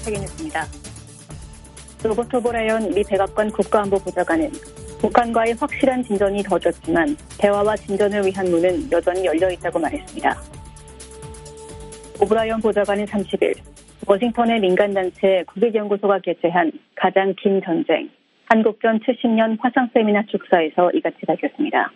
세계뉴스입니다. 로버트 오브라이언 미 백악관 국가안보보좌관은 북한과의 확실한 진전이 더뎠지만 대화와 진전을 위한 문은 여전히 열려있다고 말했습니다. 오브라이언 보좌관은 30일 워싱턴의 민간단체 국익연구소가 개최한 가장 긴 전쟁, 한국전 70년 화상세미나 축사에서 이같이 밝혔습니다.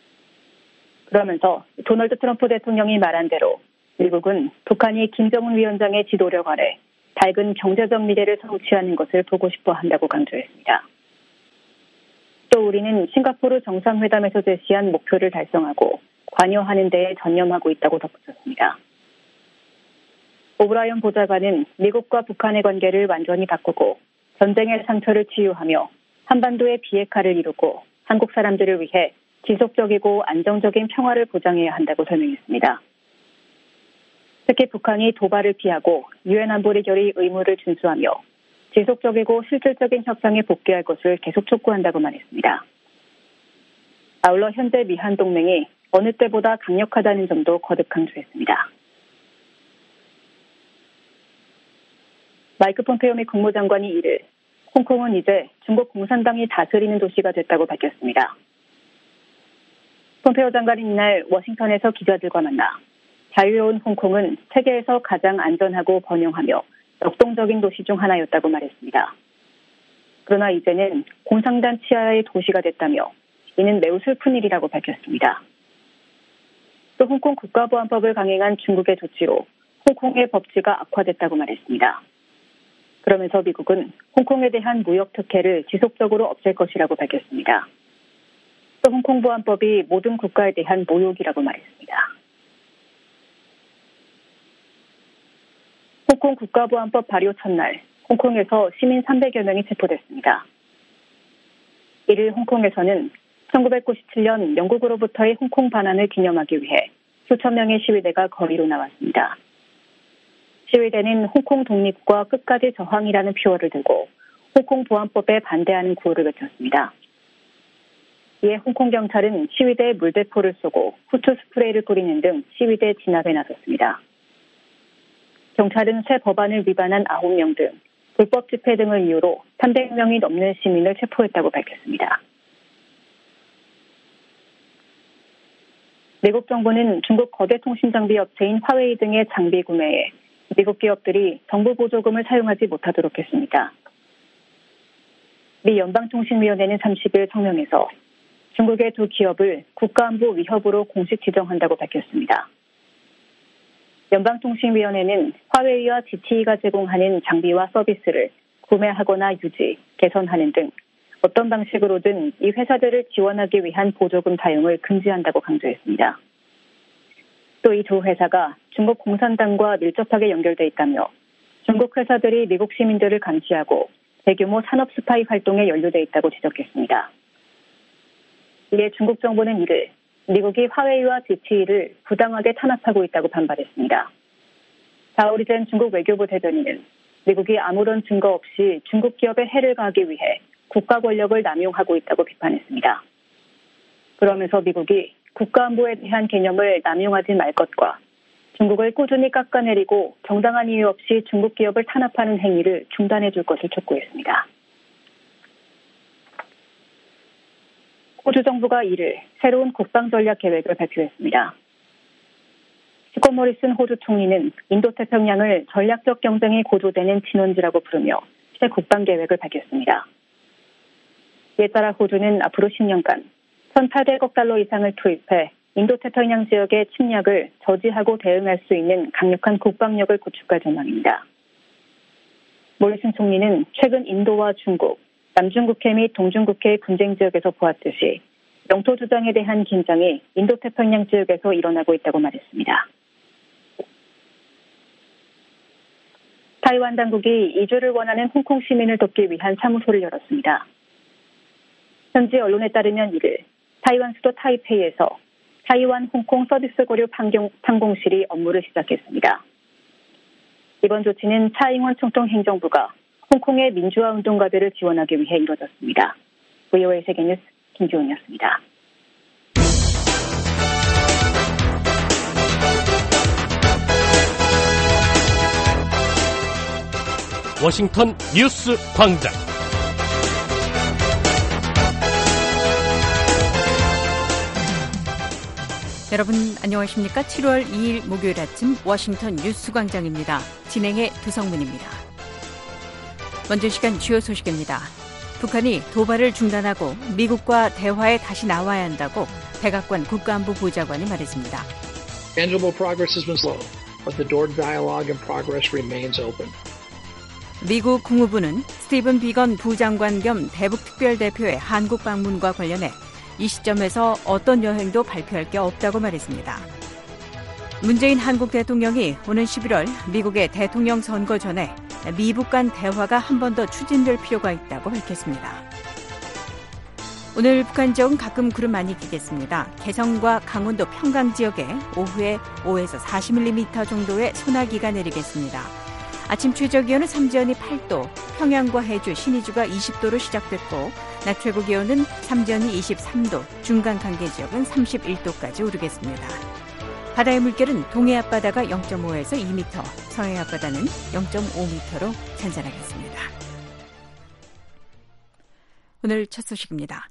그러면서 도널드 트럼프 대통령이 말한 대로 미국은 북한이 김정은 위원장의 지도력 아래 밝은 경제적 미래를 성취하는 것을 보고 싶어 한다고 강조했습니다. 또 우리는 싱가포르 정상회담에서 제시한 목표를 달성하고 관여하는 데에 전념하고 있다고 덧붙였습니다. 오브라이언 보좌관은 미국과 북한의 관계를 완전히 바꾸고 전쟁의 상처를 치유하며 한반도의 비핵화를 이루고 한국 사람들을 위해 지속적이고 안정적인 평화를 보장해야 한다고 설명했습니다. 특히 북한이 도발을 피하고 유엔 안보리 결의 의무를 준수하며 지속적이고 실질적인 협상에 복귀할 것을 계속 촉구한다고 말했습니다. 아울러 현재 미한 동맹이 어느 때보다 강력하다는 점도 거듭 강조했습니다. 마이크 폼페이오 미 국무장관이 이를 홍콩은 이제 중국 공산당이 다스리는 도시가 됐다고 밝혔습니다. 폼페이오 장관은 이날 워싱턴에서 기자들과 만나 자유로운 홍콩은 세계에서 가장 안전하고 번영하며 역동적인 도시 중 하나였다고 말했습니다. 그러나 이제는 공산당 치하의 도시가 됐다며 이는 매우 슬픈 일이라고 밝혔습니다. 또 홍콩 국가보안법을 강행한 중국의 조치로 홍콩의 법치가 악화됐다고 말했습니다. 그러면서 미국은 홍콩에 대한 무역 특혜를 지속적으로 없앨 것이라고 밝혔습니다. 또 홍콩 보안법이 모든 국가에 대한 모욕이라고 말했습니다. 홍콩 국가보안법 발효 첫날, 홍콩에서 시민 300여 명이 체포됐습니다. 이를 홍콩에서는 1997년 영국으로부터의 홍콩 반환을 기념하기 위해 수천 명의 시위대가 거리로 나왔습니다. 시위대는 홍콩 독립과 끝까지 저항이라는 표어를 들고 홍콩 보안법에 반대하는 구호를 외쳤습니다. 이에 홍콩 경찰은 시위대에 물대포를 쏘고 후추 스프레이를 뿌리는 등 시위대 진압에 나섰습니다. 경찰은 새 법안을 위반한 9명 등 불법 집회 등을 이유로 300명이 넘는 시민을 체포했다고 밝혔습니다. 미국 정부는 중국 거대 통신 장비 업체인 화웨이 등의 장비 구매에 미국 기업들이 정부 보조금을 사용하지 못하도록 했습니다. 미 연방통신위원회는 30일 성명에서 중국의 두 기업을 국가안보 위협으로 공식 지정한다고 밝혔습니다. 연방통신위원회는 화웨이와 GTE가 제공하는 장비와 서비스를 구매하거나 유지, 개선하는 등 어떤 방식으로든 이 회사들을 지원하기 위한 보조금 사용을 금지한다고 강조했습니다. 또 이 두 회사가 중국 공산당과 밀접하게 연결돼 있다며 중국 회사들이 미국 시민들을 감시하고 대규모 산업 스파이 활동에 연루돼 있다고 지적했습니다. 이에 중국 정부는 이를 미국이 화웨이와 GTE를 부당하게 탄압하고 있다고 반발했습니다. 자오리젠 중국 외교부 대변인은 미국이 아무런 증거 없이 중국 기업에 해를 가하기 위해 국가 권력을 남용하고 있다고 비판했습니다. 그러면서 미국이 국가안보에 대한 개념을 남용하지 말 것과 중국을 꾸준히 깎아내리고 정당한 이유 없이 중국 기업을 탄압하는 행위를 중단해 줄 것을 촉구했습니다. 호주 정부가 이를 새로운 국방전략 계획을 발표했습니다. 스콧 모리슨 호주 총리는 인도태평양을 전략적 경쟁이 고조되는 진원지라고 부르며 새 국방계획을 밝혔습니다. 이에 따라 호주는 앞으로 10년간 1,800억 달러 이상을 투입해 인도태평양 지역의 침략을 저지하고 대응할 수 있는 강력한 국방력을 구축할 전망입니다. 모리슨 총리는 최근 인도와 중국, 남중국해 및 동중국해의 분쟁 지역에서 보았듯이 영토 주장에 대한 긴장이 인도태평양 지역에서 일어나고 있다고 말했습니다. 타이완 당국이 이주를 원하는 홍콩 시민을 돕기 위한 사무소를 열었습니다. 현지 언론에 따르면 이를 타이완 수도 타이페이에서 타이완 홍콩 서비스 고려 판공실이 업무를 시작했습니다. 이번 조치는 차잉원 총통 행정부가 홍콩의 민주화 운동가들을 지원하기 위해 이루어졌습니다. VOA 세계뉴스 김지훈이었습니다. 워싱턴 뉴스 광장. 여러분 안녕하십니까? 7월 2일 목요일 아침 워싱턴 뉴스 광장입니다. 진행의 두성문입니다. 먼저 시간 주요 소식입니다. 북한이 도발을 중단하고 미국과 대화에 다시 나와야 한다고 백악관 국가안보 보좌관이 말했습니다. Tangible progress has been slow, but the door to dialogue and progress remains open. 미국 국무부는 스티븐 비건 부장관 겸 대북 특별대표의 한국 방문과 관련해 이 시점에서 어떤 여행도 발표할 게 없다고 말했습니다. 문재인 한국 대통령이 오는 11월 미국의 대통령 선거 전에 미북 간 대화가 한 번 더 추진될 필요가 있다고 밝혔습니다. 오늘 북한 지역은 가끔 구름 많이 끼겠습니다. 개성과 강원도 평강 지역에 오후에 5에서 40mm 정도의 소나기가 내리겠습니다. 아침 최저기온은 삼지연이 8도, 평양과 해주, 신의주가 20도로 시작됐고 낮 최고 기온은 삼지연이 23도, 중간 강계 지역은 31도까지 오르겠습니다. 바다의 물결은 동해 앞바다가 0.5에서 2m, 서해 앞바다는 0.5m로 잔잔하겠습니다. 오늘 첫 소식입니다.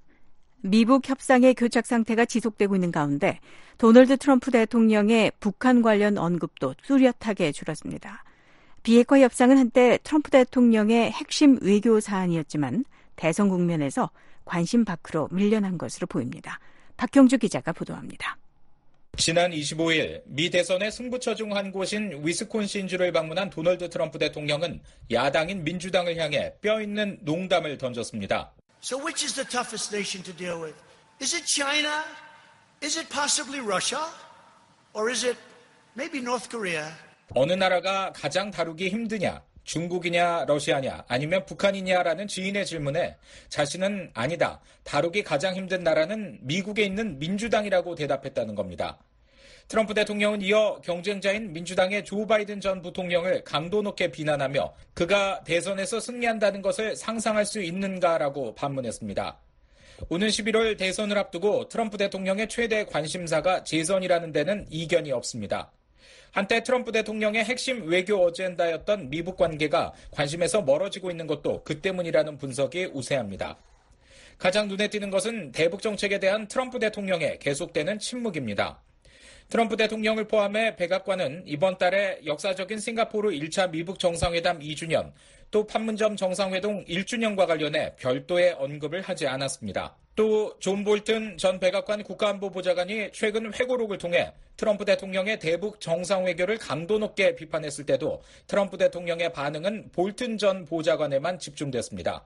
미북 협상의 교착 상태가 지속되고 있는 가운데 도널드 트럼프 대통령의 북한 관련 언급도 뚜렷하게 줄었습니다. 비핵화 협상은 한때 트럼프 대통령의 핵심 외교 사안이었지만 대선 국면에서 관심 밖으로 밀려난 것으로 보입니다. 박형주 기자가 보도합니다. 지난 25일 미 대선의 승부처 중 한 곳인 위스콘신주를 방문한 도널드 트럼프 대통령은 야당인 민주당을 향해 뼈있는 농담을 던졌습니다. So which is the toughest nation to deal with? Is it China? Is it possibly Russia? Or is it maybe North Korea? 어느 나라가 가장 다루기 힘드냐? 중국이냐 러시아냐 아니면 북한이냐라는 지인의 질문에 자신은 아니다. 다루기 가장 힘든 나라는 미국에 있는 민주당이라고 대답했다는 겁니다. 트럼프 대통령은 이어 경쟁자인 민주당의 조 바이든 전 부통령을 강도 높게 비난하며 그가 대선에서 승리한다는 것을 상상할 수 있는가라고 반문했습니다. 오는 11월 대선을 앞두고 트럼프 대통령의 최대 관심사가 재선이라는 데는 이견이 없습니다. 한때 트럼프 대통령의 핵심 외교 어젠다였던 미북 관계가 관심에서 멀어지고 있는 것도 그 때문이라는 분석이 우세합니다. 가장 눈에 띄는 것은 대북 정책에 대한 트럼프 대통령의 계속되는 침묵입니다. 트럼프 대통령을 포함해 백악관은 이번 달에 역사적인 싱가포르 1차 미북 정상회담 2주년, 또 판문점 정상회동 1주년과 관련해 별도의 언급을 하지 않았습니다. 또 존 볼튼 전 백악관 국가안보보좌관이 최근 회고록을 통해 트럼프 대통령의 대북 정상외교를 강도 높게 비판했을 때도 트럼프 대통령의 반응은 볼튼 전 보좌관에만 집중됐습니다.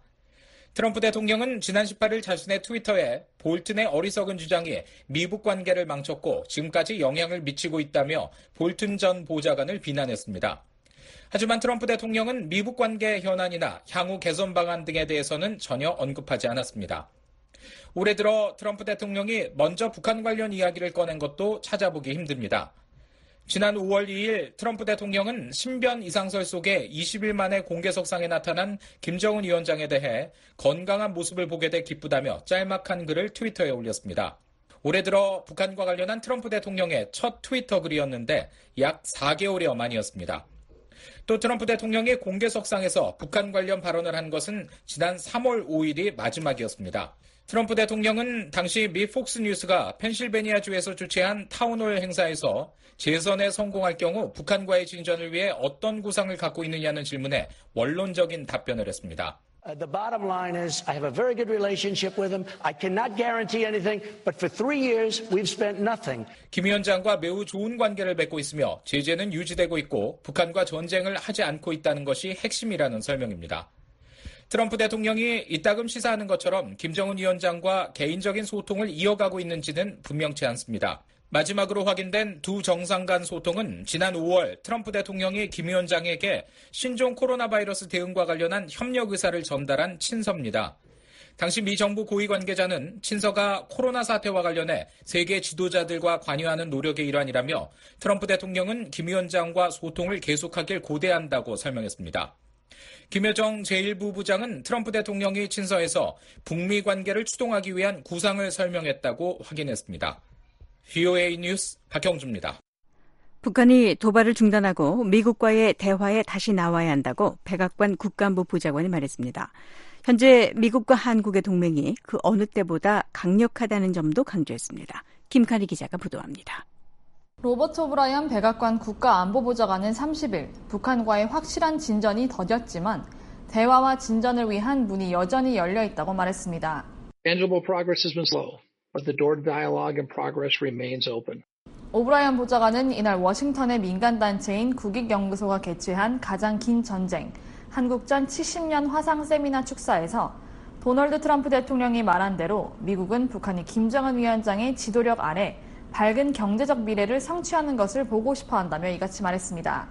트럼프 대통령은 지난 18일 자신의 트위터에 볼튼의 어리석은 주장이 미북 관계를 망쳤고 지금까지 영향을 미치고 있다며 볼튼 전 보좌관을 비난했습니다. 하지만 트럼프 대통령은 미북 관계 현안이나 향후 개선 방안 등에 대해서는 전혀 언급하지 않았습니다. 올해 들어 트럼프 대통령이 먼저 북한 관련 이야기를 꺼낸 것도 찾아보기 힘듭니다. 지난 5월 2일 트럼프 대통령은 신변 이상설 속에 20일 만에 공개석상에 나타난 김정은 위원장에 대해 건강한 모습을 보게 돼 기쁘다며 짤막한 글을 트위터에 올렸습니다. 올해 들어 북한과 관련한 트럼프 대통령의 첫 트위터 글이었는데 약 4개월여 만이었습니다. 또 트럼프 대통령이 공개석상에서 북한 관련 발언을 한 것은 지난 3월 5일이 마지막이었습니다. 트럼프 대통령은 당시 미 폭스뉴스가 펜실베니아주에서 주최한 타운홀 행사에서 재선에 성공할 경우 북한과의 진전을 위해 어떤 구상을 갖고 있느냐는 질문에 원론적인 답변을 했습니다. The bottom line is I have a very good relationship with him. I cannot guarantee anything, but for 3 years we've spent nothing. 김 위원장과 매우 좋은 관계를 맺고 있으며 제재는 유지되고 있고 북한과 전쟁을 하지 않고 있다는 것이 핵심이라는 설명입니다. 트럼프 대통령이 이따금 시사하는 것처럼 김정은 위원장과 개인적인 소통을 이어가고 있는지는 분명치 않습니다. 마지막으로 확인된 두 정상 간 소통은 지난 5월 트럼프 대통령이 김 위원장에게 신종 코로나 바이러스 대응과 관련한 협력 의사를 전달한 친서입니다. 당시 미 정부 고위 관계자는 친서가 코로나 사태와 관련해 세계 지도자들과 관여하는 노력의 일환이라며 트럼프 대통령은 김 위원장과 소통을 계속하길 고대한다고 설명했습니다. 김여정 제1부부장은 트럼프 대통령이 친서에서 북미 관계를 추동하기 위한 구상을 설명했다고 확인했습니다. VOA 뉴스 박형주입니다. 북한이 도발을 중단하고 미국과의 대화에 다시 나와야 한다고 백악관 국가안보 보좌관이 말했습니다. 현재 미국과 한국의 동맹이 그 어느 때보다 강력하다는 점도 강조했습니다. 김카리 기자가 보도합니다. 로버트 오브라이언 백악관 국가안보보좌관은 30일 북한과의 확실한 진전이 더뎠지만 대화와 진전을 위한 문이 여전히 열려 있다고 말했습니다. Tangible progress has been slow, but the door to dialogue and progress remains open. 오브라이언 보좌관은 이날 워싱턴의 민간단체인 국익연구소가 개최한 가장 긴 전쟁, 한국전 70년 화상 세미나 축사에서 도널드 트럼프 대통령이 말한 대로 미국은 북한이 김정은 위원장의 지도력 아래 밝은 경제적 미래를 성취하는 것을 보고 싶어 한다며 이같이 말했습니다.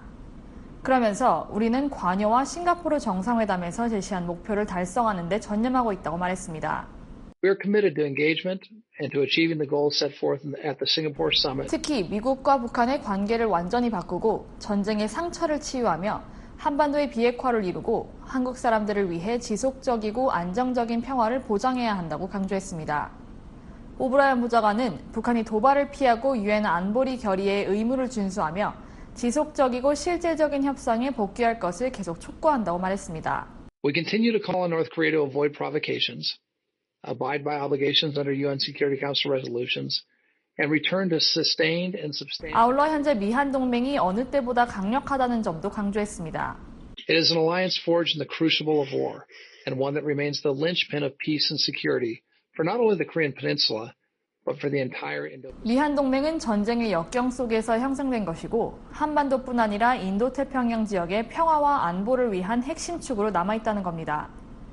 그러면서 우리는 관여와 싱가포르 정상회담에서 제시한 목표를 달성하는 데 전념하고 있다고 말했습니다. We are committed to engagement and to achieving the goals set forth at the Singapore Summit. 특히 미국과 북한의 관계를 완전히 바꾸고 전쟁의 상처를 치유하며 한반도의 비핵화를 이루고 한국 사람들을 위해 지속적이고 안정적인 평화를 보장해야 한다고 강조했습니다. 오브라이언 보좌관은 북한이 도발을 피하고 유엔 안보리 결의의 의무를 준수하며 지속적이고 실질적인 협상에 복귀할 것을 계속 촉구한다고 말했습니다. We continue to call on North Korea to avoid provocations, abide by obligations under UN Security Council resolutions, and return to sustained and substantial. 아울러 현재 미한 동맹이 어느 때보다 강력하다는 점도 강조했습니다. It is an alliance forged in the crucible of war, and one that remains the linchpin of peace and security for not only the Korean Peninsula, but for the entire Indo-Pacific. 미한 동맹은 전쟁의 역경 속에서 형성된 것이고 한반도뿐 아니라 인도태평양 지역의 평화와 안보를 위한 핵심 축으로 남아있다는 겁니다.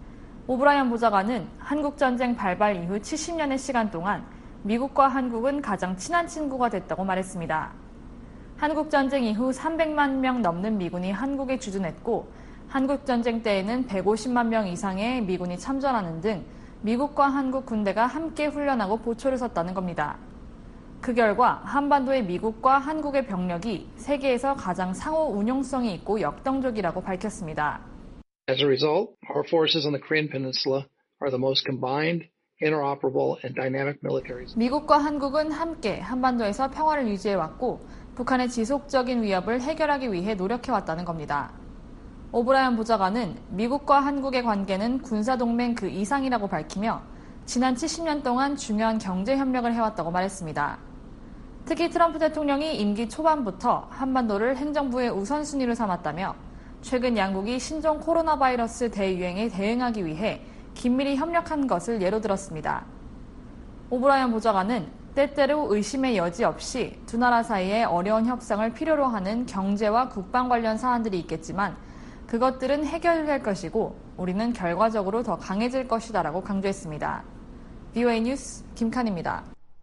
오브라이언 보좌관은 한국전쟁 발발 이후 70년의 시간 동안 미국과 한국은 가장 친한 친구가 됐다고 말했습니다. 한국전쟁 이후 300만 명 넘는 미군이 한국에 주둔했고 한국전쟁 때에는 150만 명 이상의 미군이 참전하는 등 미국과 한국 군대가 함께 훈련하고 보초를 섰다는 겁니다. 그 결과 한반도의 미국과 한국의 병력이 세계에서 가장 상호 운용성이 있고 역동적이라고 밝혔습니다. As a result, our forces on the Korean Peninsula are the most combined, interoperable, and dynamic militaries. 미국과 한국은 함께 한반도에서 평화를 유지해왔고 북한의 지속적인 위협을 해결하기 위해 노력해왔다는 겁니다. 오브라이언 보좌관은 미국과 한국의 관계는 군사동맹 그 이상이라고 밝히며 지난 70년 동안 중요한 경제협력을 해왔다고 말했습니다. 특히 트럼프 대통령이 임기 초반부터 한반도를 행정부의 우선순위로 삼았다며 최근 양국이 신종 코로나 바이러스 대유행에 대응하기 위해 긴밀히 협력한 것을 예로 들었습니다. 오브라이언 보좌관은 때때로 의심의 여지 없이 두 나라 사이에 어려운 협상을 필요로 하는 경제와 국방 관련 사안들이 있겠지만 그것들은 해결될 것이고 우리는 결과적으로 더 강해질 것이다라고 강조했습니다. VOA 뉴스 김칸입니다.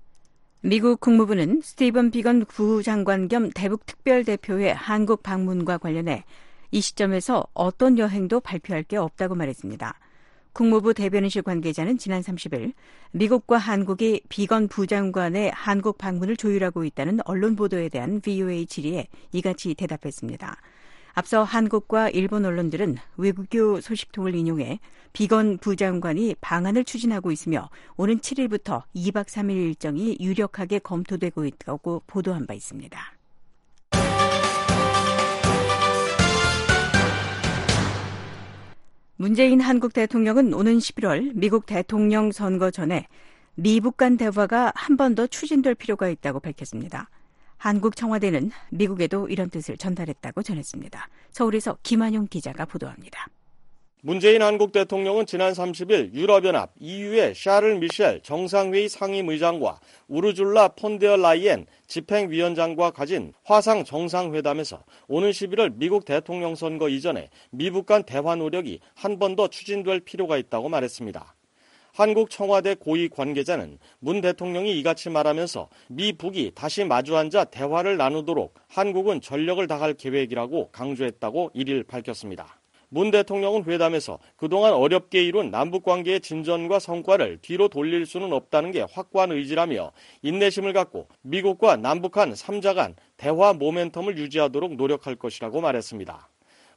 미국 국무부는 스티븐 비건 부장관 겸 대북 특별대표의 한국 방문과 관련해 이 시점에서 어떤 여행도 발표할 게 없다고 말했습니다. 국무부 대변인실 관계자는 지난 30일 미국과 한국이 비건 부장관의 한국 방문을 조율하고 있다는 언론 보도에 대한 VOA 질의에 이같이 대답했습니다. 앞서 한국과 일본 언론들은 외국교 소식통을 인용해 비건 부장관이 방안을 추진하고 있으며 오는 7일부터 2박 3일 일정이 유력하게 검토되고 있다고 보도한 바 있습니다. 문재인 한국 대통령은 오는 11월 미국 대통령 선거 전에 미북 간 대화가 한 번 더 추진될 필요가 있다고 밝혔습니다. 한국 청와대는 미국에도 이런 뜻을 전달했다고 전했습니다. 서울에서 김한용 기자가 보도합니다. 문재인 한국 대통령은 지난 30일 유럽연합 EU의 샤를 미셸 정상회의 상임의장과 우르줄라 폰데어 라이엔 집행위원장과 가진 화상 정상회담에서 오는 11월 미국 대통령 선거 이전에 미북 간 대화 노력이 한 번 더 추진될 필요가 있다고 말했습니다. 한국 청와대 고위 관계자는 문 대통령이 이같이 말하면서 미 북이 다시 마주 앉아 대화를 나누도록 한국은 전력을 다할 계획이라고 강조했다고 1일 밝혔습니다. 문 대통령은 회담에서 그동안 어렵게 이룬 남북관계의 진전과 성과를 뒤로 돌릴 수는 없다는 게 확고한 의지라며 인내심을 갖고 미국과 남북한 3자 간 대화 모멘텀을 유지하도록 노력할 것이라고 말했습니다.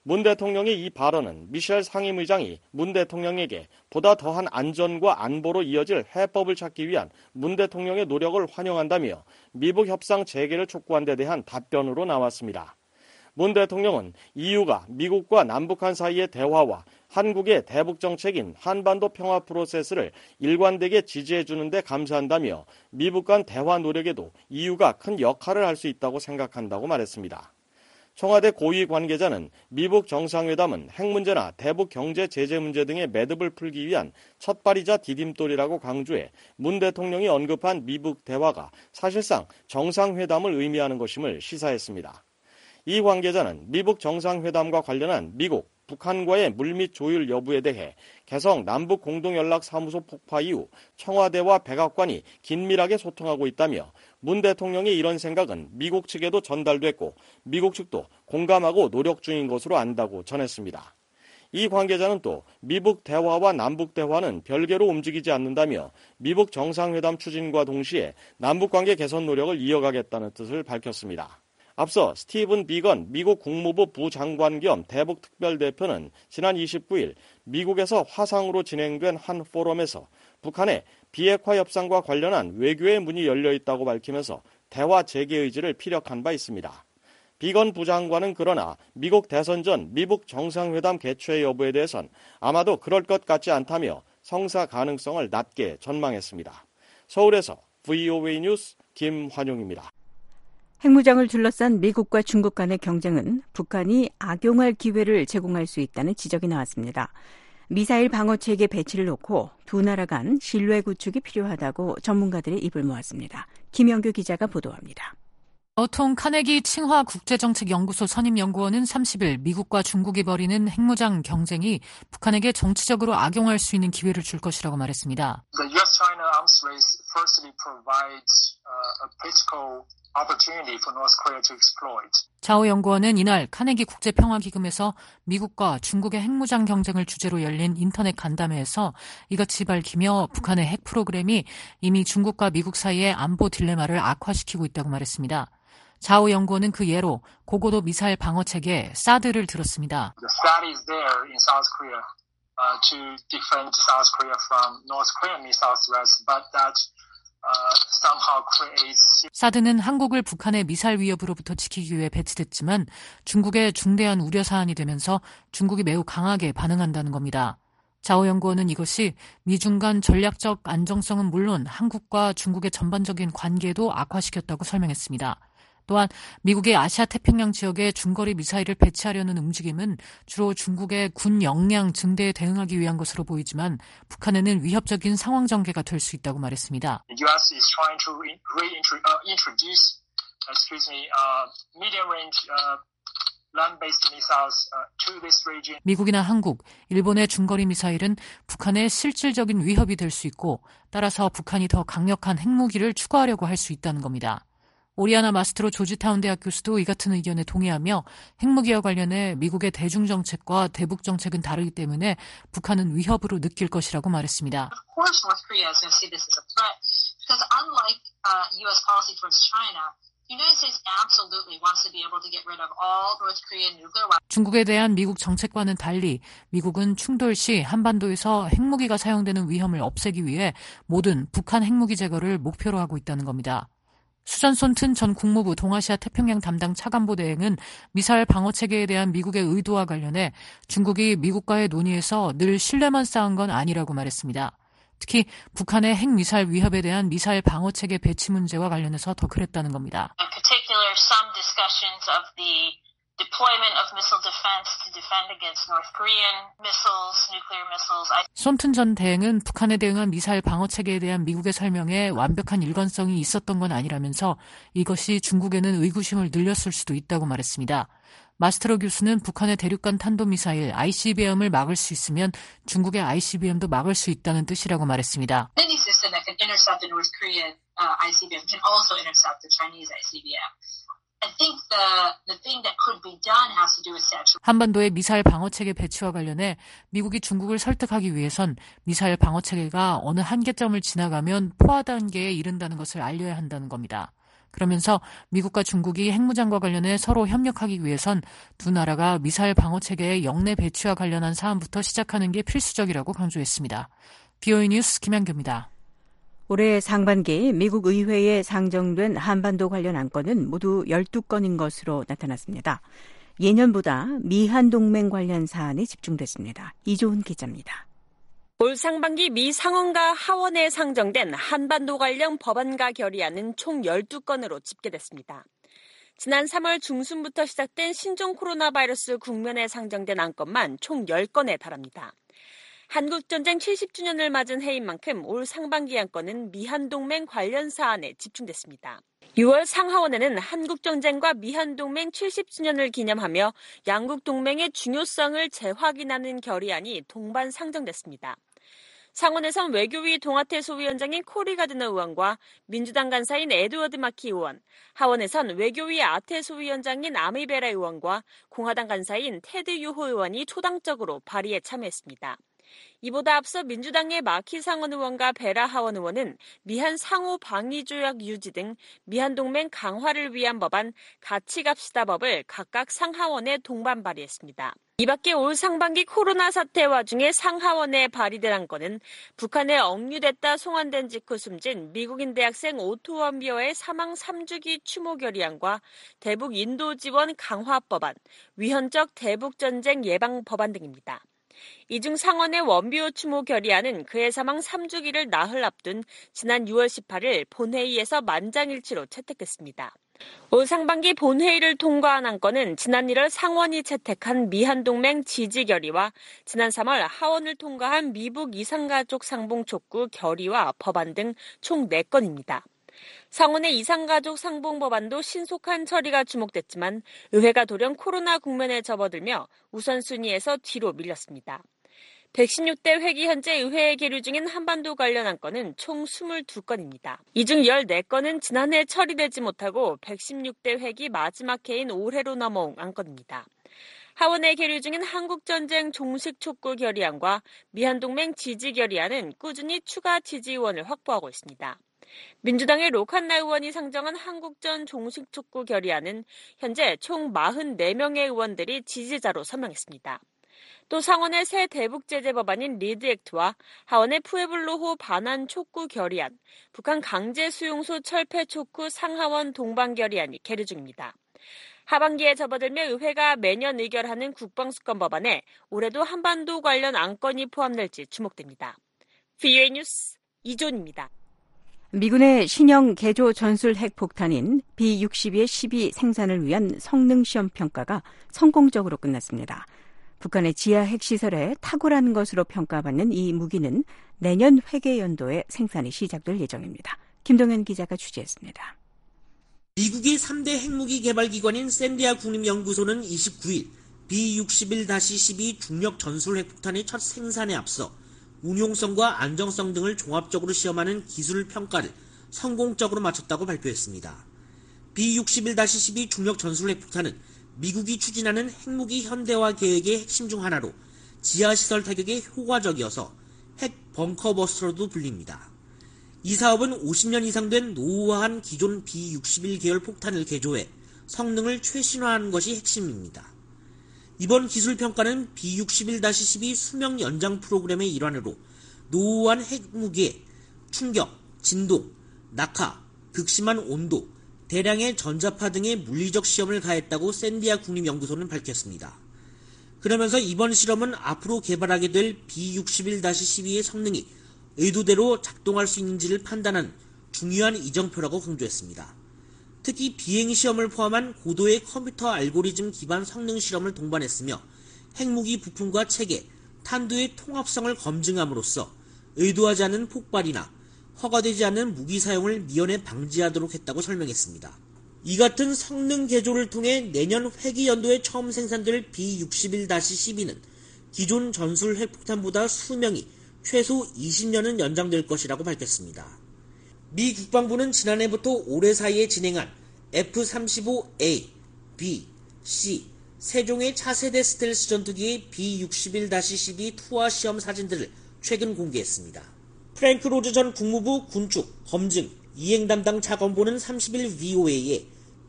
문 대통령의 이 발언은 미셸 상임의장이 문 대통령에게 보다 더한 안전과 안보로 이어질 해법을 찾기 위한 문 대통령의 노력을 환영한다며 미북 협상 재개를 촉구한 데 대한 답변으로 나왔습니다. 문 대통령은 EU가 미국과 남북한 사이의 대화와 한국의 대북 정책인 한반도 평화 프로세스를 일관되게 지지해 주는 데 감사한다며 미북 간 대화 노력에도 EU가 큰 역할을 할 수 있다고 생각한다고 말했습니다. 청와대 고위 관계자는 미북 정상회담은 핵 문제나 대북 경제 제재 문제 등의 매듭을 풀기 위한 첫발이자 디딤돌이라고 강조해 문 대통령이 언급한 미북 대화가 사실상 정상회담을 의미하는 것임을 시사했습니다. 이 관계자는 미북 정상회담과 관련한 미국, 북한과의 물밑 조율 여부에 대해 개성 남북공동연락사무소 폭파 이후 청와대와 백악관이 긴밀하게 소통하고 있다며 문 대통령의 이런 생각은 미국 측에도 전달됐고 미국 측도 공감하고 노력 중인 것으로 안다고 전했습니다. 이 관계자는 또 미북 대화와 남북 대화는 별개로 움직이지 않는다며 미북 정상회담 추진과 동시에 남북관계 개선 노력을 이어가겠다는 뜻을 밝혔습니다. 앞서 스티븐 비건 미국 국무부 부장관 겸 대북 특별대표는 지난 29일 미국에서 화상으로 진행된 한 포럼에서 북한의 비핵화 협상과 관련한 외교의 문이 열려 있다고 밝히면서 대화 재개 의지를 피력한 바 있습니다. 비건 부장관은 그러나 미국 대선 전 미북 정상회담 개최 여부에 대해선 아마도 그럴 것 같지 않다며 성사 가능성을 낮게 전망했습니다. 서울에서 VOA 뉴스 김환용입니다. 핵무장을 둘러싼 미국과 중국 간의 경쟁은 북한이 악용할 기회를 제공할 수 있다는 지적이 나왔습니다. 미사일 방어체계 배치를 놓고 두 나라 간 신뢰 구축이 필요하다고 전문가들이 입을 모았습니다. 김영규 기자가 보도합니다. 어통 카네기 칭화 국제정책연구소 선임연구원은 30일 미국과 중국이 벌이는 핵무장 경쟁이 북한에게 정치적으로 악용할 수 있는 기회를 줄 것이라고 말했습니다. The US-China arms race firstly provides a political opportunity for North Korea to exploit. 자오 연구원은 이날 카네기 국제평화기금에서 미국과 중국의 핵무장 경쟁을 주제로 열린 인터넷 간담회에서 이같이 밝히며 북한의 핵 프로그램이 이미 중국과 미국 사이의 안보 딜레마를 악화시키고 있다고 말했습니다. 자오 연구원은 그 예로 고고도 미사일 방어체계 사드를 들었습니다. The SAD is there in South Korea to defend South Korea from North Korean missile threats, but that somehow creates. 사드는 한국을 북한의 미사일 위협으로부터 지키기 위해 배치됐지만 중국의 중대한 우려 사안이 되면서 중국이 매우 강하게 반응한다는 겁니다. 자오 연구원은 이것이 미중 간 전략적 안정성은 물론 한국과 중국의 전반적인 관계도 악화시켰다고 설명했습니다. 또한 미국이 아시아 태평양 지역에 중거리 미사일을 배치하려는 움직임은 주로 중국의 군 역량 증대에 대응하기 위한 것으로 보이지만 북한에는 위협적인 상황 전개가 될 수 있다고 말했습니다. The US is trying to introduce medium-range land-based missiles to this region. 미국이나 한국, 일본의 중거리 미사일은 북한의 실질적인 위협이 될 수 있고 따라서 북한이 더 강력한 핵무기를 추가하려고 할 수 있다는 겁니다. 오리아나 마스트로 조지타운 대학 교수도 이 같은 의견에 동의하며 핵무기와 관련해 미국의 대중정책과 대북정책은 다르기 때문에 북한은 위협으로 느낄 것이라고 말했습니다. Of course, North Korea is going to see this as a threat because unlike U.S. policy towards China, the United States absolutely wants to be able to get rid of all North Korean nuclear weapons. 중국에 대한 미국 정책과는 달리 미국은 충돌 시 한반도에서 핵무기가 사용되는 위험을 없애기 위해 모든 북한 핵무기 제거를 목표로 하고 있다는 겁니다. 수잔 손튼 전 국무부 동아시아 태평양 담당 차관보 대행은 미사일 방어체계에 대한 미국의 의도와 관련해 중국이 미국과의 논의에서 늘 신뢰만 쌓은 건 아니라고 말했습니다. 특히 북한의 핵미사일 위협에 대한 미사일 방어체계 배치 문제와 관련해서 더 그랬다는 겁니다. In particular, some discussions of the deployment of missile defense to defend against North Korean missiles, nuclear missiles. 손튼 전 대행은 북한에 대응한 미사일 방어체계에 대한 미국의 설명에 완벽한 일관성이 있었던 건 아니라면서 이것이 중국에는 의구심을 늘렸을 수도 있다고 말했습니다. 마스트로 교수는 북한의 대륙간 탄도미사일 ICBM을 막을 수 있으면 중국의 ICBM도 막을 수 있다는 뜻이라고 말했습니다. Any system that can intercept the North Korean ICBM can also intercept the Chinese ICBM. I think the thing that could be done has to do with saturation. 한반도의 미사일 방어체계 배치와 관련해 미국이 중국을 설득하기 위해선 미사일 방어체계가 어느 한계점을 지나가면 포화 단계에 이른다는 것을 알려야 한다는 겁니다. 그러면서 미국과 중국이 핵무장과 관련해 서로 협력하기 위해선 두 나라가 미사일 방어 체계의 영내 배치와 관련한 사안부터 시작하는 게 필수적이라고 강조했습니다. BOE 뉴스 김양규입니다. 올해 상반기 미국 의회에 상정된 한반도 관련 안건은 모두 12건인 것으로 나타났습니다. 예년보다 미한 동맹 관련 사안이 집중됐습니다. 이조은 기자입니다. 올 상반기 미 상원과 하원에 상정된 한반도 관련 법안과 결의안은 총 12건으로 집계됐습니다. 지난 3월 중순부터 시작된 신종 코로나 바이러스 국면에 상정된 안건만 총 10건에 달합니다. 한국전쟁 70주년을 맞은 해인 만큼 올 상반기 안건은 미한동맹 관련 사안에 집중됐습니다. 6월 상하원에는 한국전쟁과 미한동맹 70주년을 기념하며 양국 동맹의 중요성을 재확인하는 결의안이 동반 상정됐습니다. 상원에선 외교위 동아태 소위원장인 코리 가드너 의원과 민주당 간사인 에드워드 마키 의원, 하원에선 외교위 아태 소위원장인 아미베라 의원과 공화당 간사인 테드 유호 의원이 초당적으로 발의에 참여했습니다. 이보다 앞서 민주당의 마키 상원 의원과 베라 하원 의원은 미한 상호 방위 조약 유지 등 미한 동맹 강화를 위한 법안 같이 갑시다 법을 각각 상하원에 동반 발의했습니다. 이 밖에 올 상반기 코로나 사태 와중에 상하원에 발의된 안건은 북한에 억류됐다 송환된 직후 숨진 미국인 대학생 오토 원비어의 사망 3주기 추모 결의안과 대북 인도 지원 강화 법안, 위헌적 대북전쟁 예방 법안 등입니다. 이 중 상원의 원비오 추모 결의안은 그의 사망 3주기를 나흘 앞둔 지난 6월 18일 본회의에서 만장일치로 채택됐습니다. 올 상반기 본회의를 통과한 안건은 지난 1월 상원이 채택한 미한동맹 지지 결의와 지난 3월 하원을 통과한 미북 이산가족 상봉 촉구 결의와 법안 등 총 4건입니다. 상원의 이산가족 상봉 법안도 신속한 처리가 주목됐지만 의회가 돌연 코로나 국면에 접어들며 우선순위에서 뒤로 밀렸습니다. 116대 회기 현재 의회에 계류 중인 한반도 관련 안건은 총 22건입니다. 이 중 14건은 지난해 처리되지 못하고 116대 회기 마지막 해인 올해로 넘어온 안건입니다. 하원에 계류 중인 한국전쟁 종식 촉구 결의안과 미한동맹 지지 결의안은 꾸준히 추가 지지의원을 확보하고 있습니다. 민주당의 로칸나 의원이 상정한 한국전 종식 촉구 결의안은 현재 총 44명의 의원들이 지지자로 서명했습니다. 또 상원의 새 대북제재 법안인 리드 액트와 하원의 푸에블로호 반환 촉구 결의안, 북한 강제 수용소 철폐 촉구 상하원 동반 결의안이 계류 중입니다. 하반기에 접어들며 의회가 매년 의결하는 국방수권 법안에 올해도 한반도 관련 안건이 포함될지 주목됩니다. BOE 뉴스 이존입니다. 미군의 신형 개조 전술 핵폭탄인 B-62-12 생산을 위한 성능시험 평가가 성공적으로 끝났습니다. 북한의 지하 핵시설에 탁월한 것으로 평가받는 이 무기는 내년 회계연도에 생산이 시작될 예정입니다. 김동현 기자가 취재했습니다. 미국의 3대 핵무기 개발기관인 샌디아 국립연구소는 29일 B-61-12 중력 전술 핵폭탄의 첫 생산에 앞서 운용성과 안정성 등을 종합적으로 시험하는 기술 평가를 성공적으로 마쳤다고 발표했습니다. B-61-12 중력 전술 핵폭탄은 미국이 추진하는 핵무기 현대화 계획의 핵심 중 하나로 지하시설 타격에 효과적이어서 핵 벙커버스터로도 불립니다. 이 사업은 50년 이상 된 노후화한 기존 B-61 계열 폭탄을 개조해 성능을 최신화하는 것이 핵심입니다. 이번 기술평가는 B-61-12 수명 연장 프로그램의 일환으로 노후한 핵무기에 충격, 진동, 낙하, 극심한 온도, 대량의 전자파 등의 물리적 시험을 가했다고 샌디아 국립연구소는 밝혔습니다. 그러면서 이번 실험은 앞으로 개발하게 될 B-61-12의 성능이 의도대로 작동할 수 있는지를 판단하는 중요한 이정표라고 강조했습니다. 특히 비행시험을 포함한 고도의 컴퓨터 알고리즘 기반 성능 실험을 동반했으며 핵무기 부품과 체계, 탄두의 통합성을 검증함으로써 의도하지 않은 폭발이나 허가되지 않는 무기 사용을 미연에 방지하도록 했다고 설명했습니다. 이 같은 성능 개조를 통해 내년 회기연도에 처음 생산될 B-61-12는 기존 전술 핵폭탄보다 수명이 최소 20년은 연장될 것이라고 밝혔습니다. 미 국방부는 지난해부터 올해 사이에 진행한 F-35A, B, C 세 종의 차세대 스텔스 전투기의 B-61-12 투하 시험 사진들을 최근 공개했습니다. 프랭크 로즈 전 국무부 군축, 검증, 이행 담당 차관보는 30일 VOA에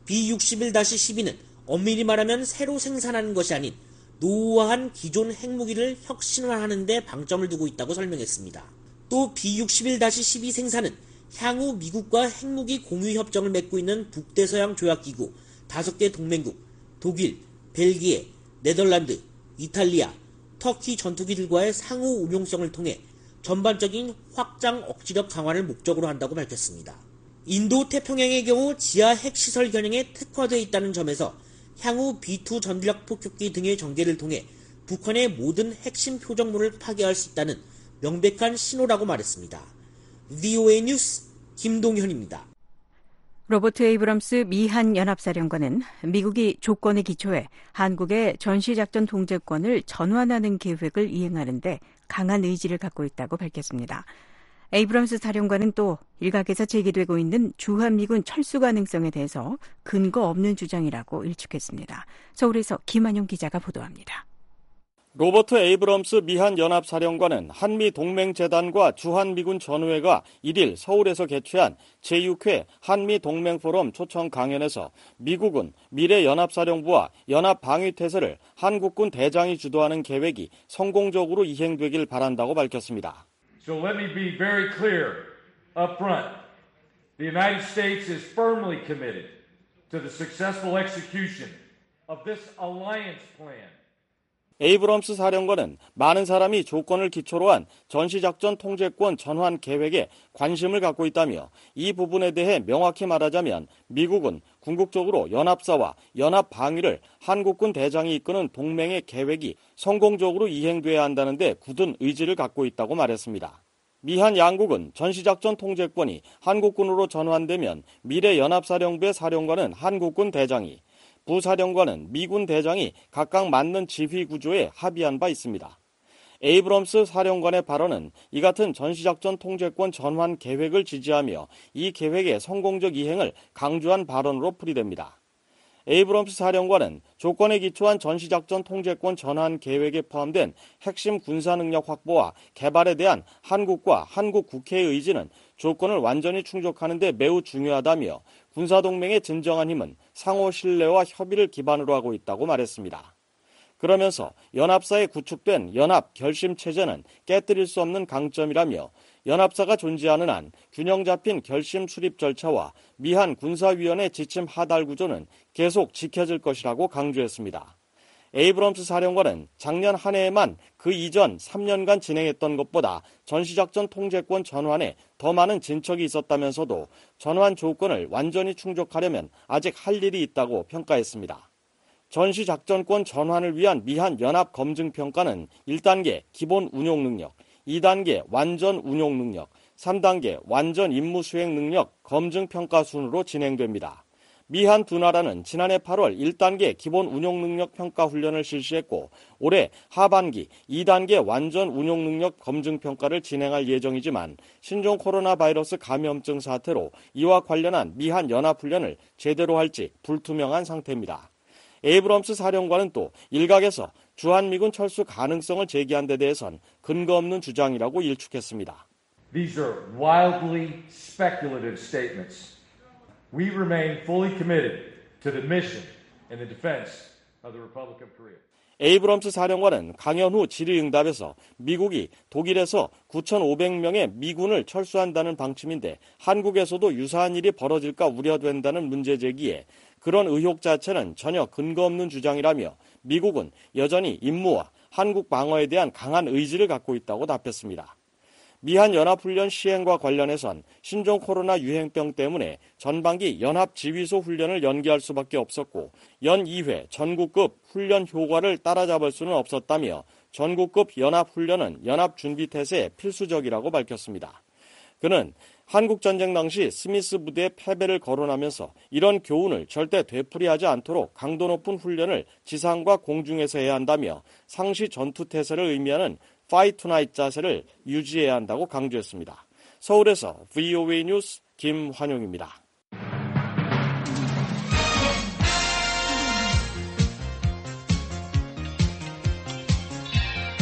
B-61-12는 엄밀히 말하면 새로 생산하는 것이 아닌 노후화한 기존 핵무기를 혁신화하는 데 방점을 두고 있다고 설명했습니다. 또 B-61-12 생산은 향후 미국과 핵무기 공유 협정을 맺고 있는 북대서양 조약기구 5개 동맹국, 독일, 벨기에, 네덜란드, 이탈리아, 터키 전투기들과의 상호 운용성을 통해 전반적인 확장 억지력 강화를 목적으로 한다고 밝혔습니다. 인도 태평양의 경우 지하 핵시설 겨냥에 특화되어 있다는 점에서 향후 B2 전략 폭격기 등의 전개를 통해 북한의 모든 핵심 표적물을 파괴할 수 있다는 명백한 신호라고 말했습니다. VOA 뉴스 김동현입니다. 로버트 에이브럼스 미한 연합사령관은 미국이 조건에 기초해 한국의 전시작전 통제권을 전환하는 계획을 이행하는 데 강한 의지를 갖고 있다고 밝혔습니다. 에이브럼스 사령관은 또 일각에서 제기되고 있는 주한미군 철수 가능성에 대해서 근거 없는 주장이라고 일축했습니다. 서울에서 김한용 기자가 보도합니다. 로버트 에이브럼스 미한 연합사령관은 한미동맹재단과 주한미군 전우회가 1일 서울에서 개최한 제6회 한미동맹포럼 초청 강연에서 미국은 미래연합사령부와 연합방위태세를 한국군 대장이 주도하는 계획이 성공적으로 이행되길 바란다고 밝혔습니다. So let me be very clear up front. The United States is firmly committed to the successful execution of this alliance plan. 에이브럼스 사령관은 많은 사람이 조건을 기초로 한 전시작전 통제권 전환 계획에 관심을 갖고 있다며 이 부분에 대해 명확히 말하자면 미국은 궁극적으로 연합사와 연합방위를 한국군 대장이 이끄는 동맹의 계획이 성공적으로 이행돼야 한다는 데 굳은 의지를 갖고 있다고 말했습니다. 미한 양국은 전시작전 통제권이 한국군으로 전환되면 미래 연합사령부의 사령관은 한국군 대장이, 부사령관은 미군 대장이 각각 맞는 지휘 구조에 합의한 바 있습니다. 에이브럼스 사령관의 발언은 이 같은 전시작전 통제권 전환 계획을 지지하며 이 계획의 성공적 이행을 강조한 발언으로 풀이됩니다. 에이브럼스 사령관은 조건에 기초한 전시작전 통제권 전환 계획에 포함된 핵심 군사능력 확보와 개발에 대한 한국과 한국 국회의 의지는 조건을 완전히 충족하는 데 매우 중요하다며 군사동맹의 진정한 힘은 상호 신뢰와 협의를 기반으로 하고 있다고 말했습니다. 그러면서 연합사에 구축된 연합 결심체제는 깨뜨릴 수 없는 강점이라며 연합사가 존재하는 한 균형 잡힌 결심 수립 절차와 미한 군사위원회 지침 하달 구조는 계속 지켜질 것이라고 강조했습니다. 에이브럼스 사령관은 작년 한 해에만 그 이전 3년간 진행했던 것보다 전시작전 통제권 전환에 더 많은 진척이 있었다면서도 전환 조건을 완전히 충족하려면 아직 할 일이 있다고 평가했습니다. 전시작전권 전환을 위한 미한 연합 검증평가는 1단계 기본 운용 능력, 2단계 완전 운용 능력, 3단계 완전 임무 수행 능력 검증평가 순으로 진행됩니다. 미한 두 나라는 지난해 8월 1단계 기본 운용 능력 평가 훈련을 실시했고 올해 하반기 2단계 완전 운용 능력 검증 평가를 진행할 예정이지만 신종 코로나 바이러스 감염증 사태로 이와 관련한 미한 연합 훈련을 제대로 할지 불투명한 상태입니다. 에이브럼스 사령관은 또 일각에서 주한미군 철수 가능성을 제기한 데 대해선 근거 없는 주장이라고 일축했습니다. These are wildly speculative statements. We remain fully committed to the mission and the defense of the Republic of Korea. 에이브럼스 사령관은 강연 후 질의응답에서 미국이 독일에서 9,500명의 미군을 철수한다는 방침인데 한국에서도 유사한 일이 벌어질까 우려된다는 문제 제기에 그런 의혹 자체는 전혀 근거 없는 주장이라며 미국은 여전히 임무와 한국 방어에 대한 강한 의지를 갖고 있다고 답했습니다. 미한 연합훈련 시행과 관련해선 신종 코로나 유행병 때문에 전반기 연합지휘소 훈련을 연기할 수밖에 없었고 연 2회 전국급 훈련 효과를 따라잡을 수는 없었다며 전국급 연합훈련은 연합준비태세에 필수적이라고 밝혔습니다. 그는 한국전쟁 당시 스미스 부대의 패배를 거론하면서 이런 교훈을 절대 되풀이하지 않도록 강도 높은 훈련을 지상과 공중에서 해야 한다며 상시 전투태세를 의미하는 Fight Tonight 자세를 유지해야 한다고 강조했습니다. 서울에서 VOA 뉴스 김환용입니다.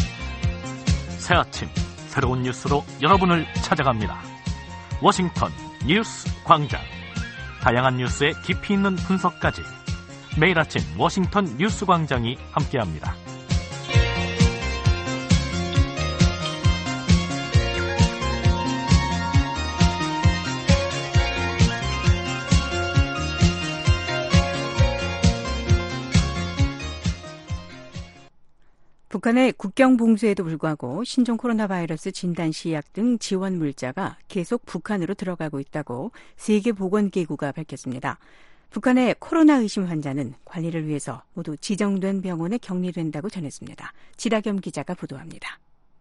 새 아침 새로운 뉴스로 여러분을 찾아갑니다. 워싱턴 뉴스 광장. 다양한 뉴스의 깊이 있는 분석까지 매일 아침 워싱턴 뉴스 광장이 함께합니다. 북한의 국경 봉쇄에도 불구하고 신종 코로나 바이러스 진단 시약 등 지원 물자가 계속 북한으로 들어가고 있다고 세계보건기구가 밝혔습니다. 북한의 코로나 의심 환자는 관리를 위해서 모두 지정된 병원에 격리된다고 전했습니다. 지라겸 기자가 보도합니다.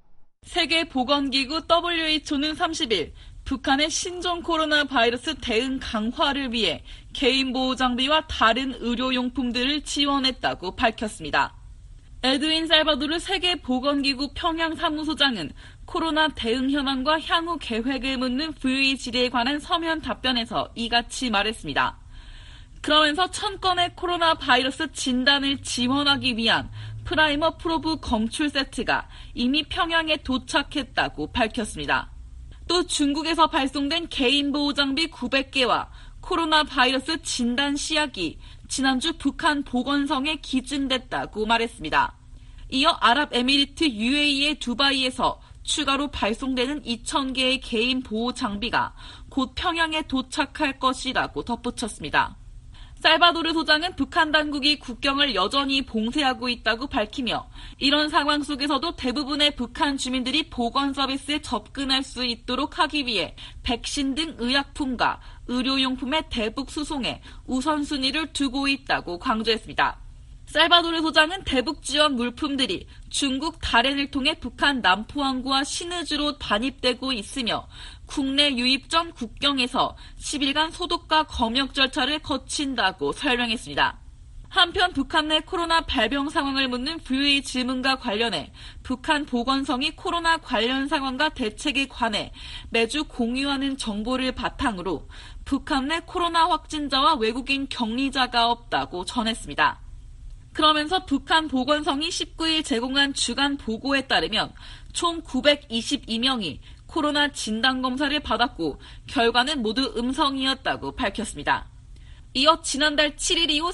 세계보건기구 WHO는 30일 북한의 신종 코로나 바이러스 대응 강화를 위해 개인 보호 장비와 다른 의료용품들을 지원했다고 밝혔습니다. 에드윈 살바도르 세계보건기구 평양사무소장은 코로나 대응 현황과 향후 계획을 묻는 VOA 질의에 관한 서면 답변에서 이같이 말했습니다. 그러면서 1000건의 코로나 바이러스 진단을 지원하기 위한 프라이머 프로브 검출 세트가 이미 평양에 도착했다고 밝혔습니다. 또 중국에서 발송된 개인 보호 장비 900개와 코로나 바이러스 진단 시약이 지난주 북한 보건성에 기증됐다고 말했습니다. 이어 아랍에미리트 UAE의 두바이에서 추가로 발송되는 2000개의 개인 보호 장비가 곧 평양에 도착할 것이라고 덧붙였습니다. 살바도르 소장은 북한 당국이 국경을 여전히 봉쇄하고 있다고 밝히며 이런 상황 속에서도 대부분의 북한 주민들이 보건 서비스에 접근할 수 있도록 하기 위해 백신 등 의약품과 의료용품의 대북 수송에 우선순위를 두고 있다고 강조했습니다. 살바도르 소장은 대북 지원 물품들이 중국 다롄을 통해 북한 남포항구와 신의주로 반입되고 있으며 국내 유입 전 국경에서 10일간 소독과 검역 절차를 거친다고 설명했습니다. 한편 북한 내 코로나 발병 상황을 묻는 VOA 질문과 관련해 북한 보건성이 코로나 관련 상황과 대책에 관해 매주 공유하는 정보를 바탕으로 북한 내 코로나 확진자와 외국인 격리자가 없다고 전했습니다. 그러면서 북한 보건성이 19일 제공한 주간 보고에 따르면 총 922명이 코로나 진단검사를 받았고 결과는 모두 음성이었다고 밝혔습니다. 이어 지난달 7일 이후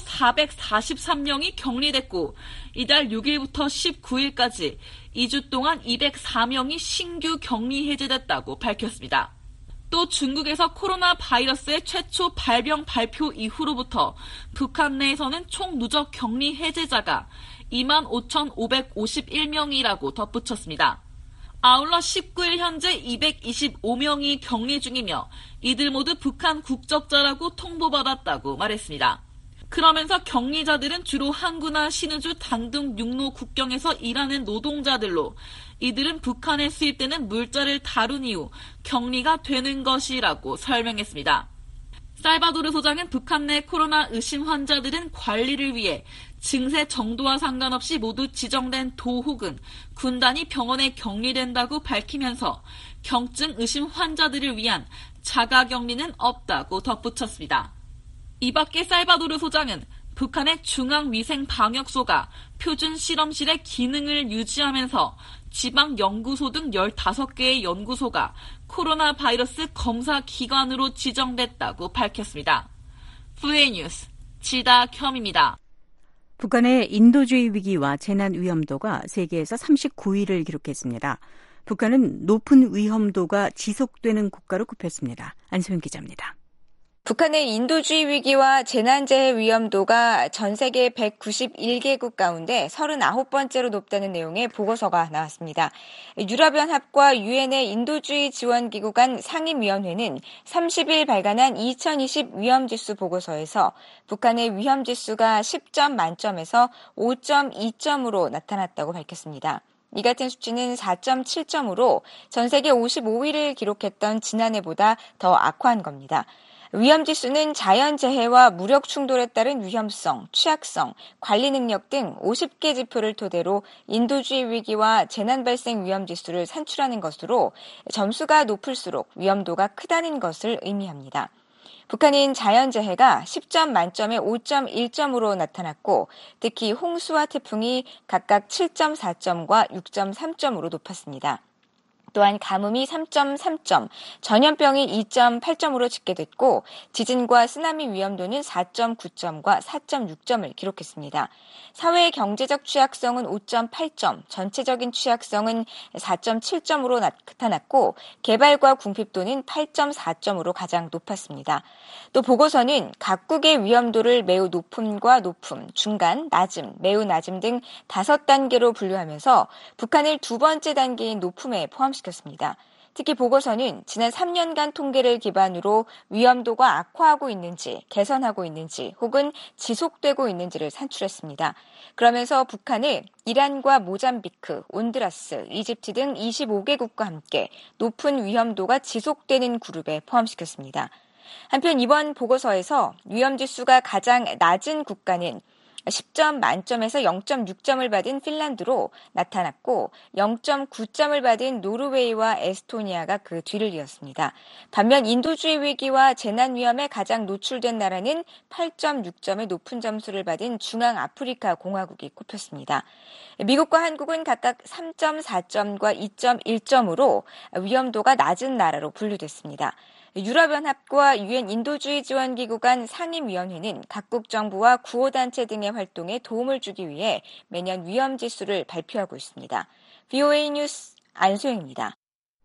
443명이 격리됐고 이달 6일부터 19일까지 2주 동안 204명이 신규 격리 해제됐다고 밝혔습니다. 또 중국에서 코로나 바이러스의 최초 발병 발표 이후로부터 북한 내에서는 총 누적 격리 해제자가 25,551명이라고 덧붙였습니다. 아울러 19일 현재 225명이 격리 중이며 이들 모두 북한 국적자라고 통보받았다고 말했습니다. 그러면서 격리자들은 주로 항구나 신의주 당등 육로 국경에서 일하는 노동자들로 이들은 북한에 수입되는 물자를 다룬 이후 격리가 되는 것이라고 설명했습니다. 살바도르 소장은 북한 내 코로나 의심 환자들은 관리를 위해 증세 정도와 상관없이 모두 지정된 도 혹은 군단위 병원에 격리된다고 밝히면서 경증 의심 환자들을 위한 자가격리는 없다고 덧붙였습니다. 이 밖에 살바도르 소장은 북한의 중앙위생방역소가 표준 실험실의 기능을 유지하면서 지방 연구소 등 15개의 연구소가 코로나 바이러스 검사 기관으로 지정됐다고 밝혔습니다. VOA 뉴스 지다겸입니다. 북한의 인도주의 위기와 재난 위험도가 세계에서 39위를 기록했습니다. 북한은 높은 위험도가 지속되는 국가로 꼽혔습니다. 안소영 기자입니다. 북한의 인도주의 위기와 재난재해 위험도가 전 세계 191개국 가운데 39번째로 높다는 내용의 보고서가 나왔습니다. 유럽연합과 유엔의 인도주의 지원기구 간 상임위원회는 30일 발간한 2020 위험지수 보고서에서 북한의 위험지수가 10점 만점에서 5.2점으로 나타났다고 밝혔습니다. 이 같은 수치는 4.7점으로 전 세계 55위를 기록했던 지난해보다 더 악화한 겁니다. 위험지수는 자연재해와 무력 충돌에 따른 위험성, 취약성, 관리 능력 등 50개 지표를 토대로 인도주의 위기와 재난 발생 위험지수를 산출하는 것으로 점수가 높을수록 위험도가 크다는 것을 의미합니다. 북한인 자연재해가 10점 만점에 5.1점으로 나타났고 특히 홍수와 태풍이 각각 7.4점과 6.3점으로 높았습니다. 또한 가뭄이 3.3점, 전염병이 2.8점으로 집계됐고 지진과 쓰나미 위험도는 4.9점과 4.6점을 기록했습니다. 사회 경제적 취약성은 5.8점, 전체적인 취약성은 4.7점으로 나타났고 개발과 궁핍도는 8.4점으로 가장 높았습니다. 또 보고서는 각국의 위험도를 매우 높음과 높음, 중간, 낮음, 매우 낮음 등 5단계로 분류하면서 북한을 두 번째 단계인 높음에 포함시켰습니다. 특히 보고서는 지난 3년간 통계를 기반으로 위험도가 악화하고 있는지, 개선하고 있는지, 혹은 지속되고 있는지를 산출했습니다. 그러면서 북한을 이란과 모잠비크, 온두라스, 이집트 등 25개국과 함께 높은 위험도가 지속되는 그룹에 포함시켰습니다. 한편 이번 보고서에서 위험지수가 가장 낮은 국가는 10점 만점에서 0.6점을 받은 핀란드로 나타났고 0.9점을 받은 노르웨이와 에스토니아가 그 뒤를 이었습니다. 반면 인도주의 위기와 재난 위험에 가장 노출된 나라는 8.6점의 높은 점수를 받은 중앙아프리카 공화국이 꼽혔습니다. 미국과 한국은 각각 3.4점과 2.1점으로 위험도가 낮은 나라로 분류됐습니다. 유럽연합과 유엔 인도주의 지원기구 간 상임위원회는 각국 정부와 구호단체 등의 활동에 도움을 주기 위해 매년 위험지수를 발표하고 있습니다. VOA 뉴스 안소영입니다.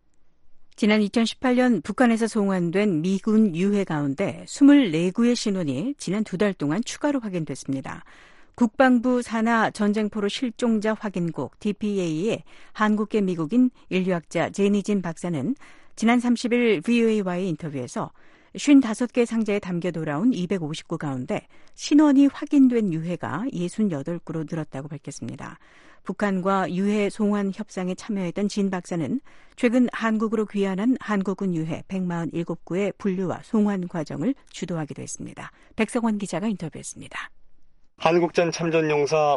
지난 2018년 북한에서 송환된 미군 유해 가운데 24구의 신원이 지난 2달 동안 추가로 확인됐습니다. 국방부 산하 전쟁포로 실종자 확인국 DPA의 한국계 미국인 인류학자 제니진 박사는 지난 30일 VOA와의 인터뷰에서 55개 상자에 담겨 돌아온 259 가운데 신원이 확인된 유해가 68구로 늘었다고 밝혔습니다. 북한과 유해 송환 협상에 참여했던 진 박사는 최근 한국으로 귀환한 한국군 유해 147구의 분류와 송환 과정을 주도하기도 했습니다. 백성원 기자가 인터뷰했습니다. 한국전 참전용사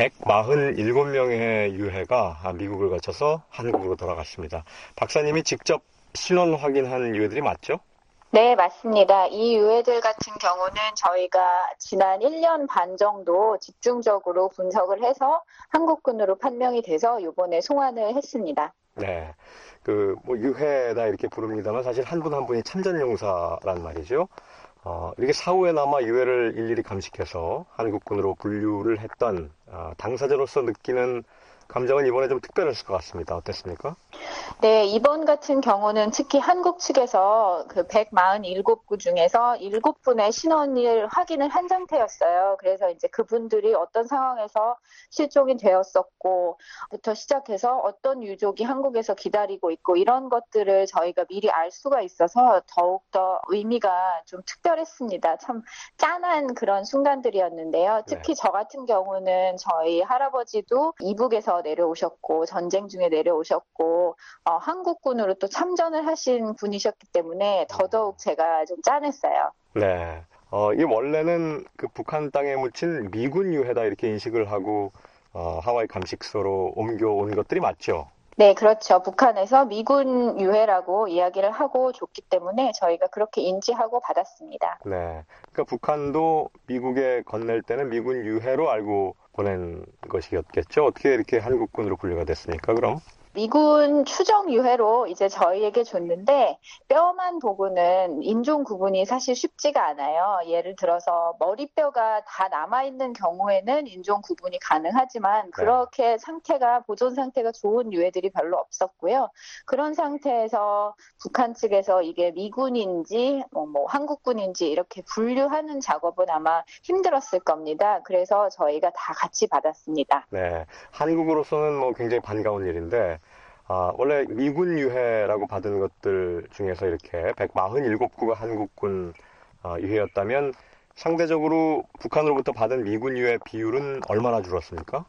147명의 유해가 미국을 거쳐서 한국으로 돌아갔습니다. 박사님이 직접 신원 확인한 유해들이 맞죠? 네, 맞습니다. 이 유해들 같은 경우는 저희가 지난 1년 반 정도 집중적으로 분석을 해서 한국군으로 판명이 돼서 이번에 송환을 했습니다. 네, 유해다 이렇게 부릅니다만 사실 한 분 한 분이 참전용사란 말이죠. 이렇게 사후에나마 유해를 일일이 감식해서 한국군으로 분류를 했던 당사자로서 느끼는 감정은 이번에 좀 특별했을 것 같습니다. 어땠습니까? 네, 이번 같은 경우는 특히 한국 측에서 그 147구 중에서 7분의 신원을 확인을 한 상태였어요. 그래서 이제 그분들이 어떤 상황에서 실종이 되었었고, 부터 시작해서 어떤 유족이 한국에서 기다리고 있고, 이런 것들을 저희가 미리 알 수가 있어서 더욱더 의미가 좀 특별했습니다. 참 짠한 그런 순간들이었는데요. 특히 저 같은 경우는 저희 할아버지도 이북에서 내려오셨고 전쟁 중에 내려오셨고 한국군으로 또 참전을 하신 분이셨기 때문에 더더욱 제가 좀 짠했어요. 네, 이 원래는 그 북한 땅에 묻힌 미군 유해다 이렇게 인식을 하고 하와이 감식소로 옮겨온 것들이 맞죠? 네, 그렇죠. 북한에서 미군 유해라고 이야기를 하고 줬기 때문에 저희가 그렇게 인지하고 받았습니다. 네, 그러니까 북한도 미국에 건넬 때는 미군 유해로 알고 보낸 것이었겠죠? 어떻게 이렇게 한국군으로 분류가 됐습니까, 그럼? 미군 추정 유해로 이제 저희에게 줬는데 뼈만 보고는 인종 구분이 사실 쉽지가 않아요. 예를 들어서 머리뼈가 다 남아있는 경우에는 인종 구분이 가능하지만 그렇게 보존 상태가 좋은 유해들이 별로 없었고요. 그런 상태에서 북한 측에서 이게 미군인지 한국군인지 이렇게 분류하는 작업은 아마 힘들었을 겁니다. 그래서 저희가 다 같이 받았습니다. 네, 한국으로서는 굉장히 반가운 일인데 원래 미군 유해라고 받은 것들 중에서 이렇게 147구가 한국군 유해였다면 상대적으로 북한으로부터 받은 미군 유해 비율은 얼마나 줄었습니까?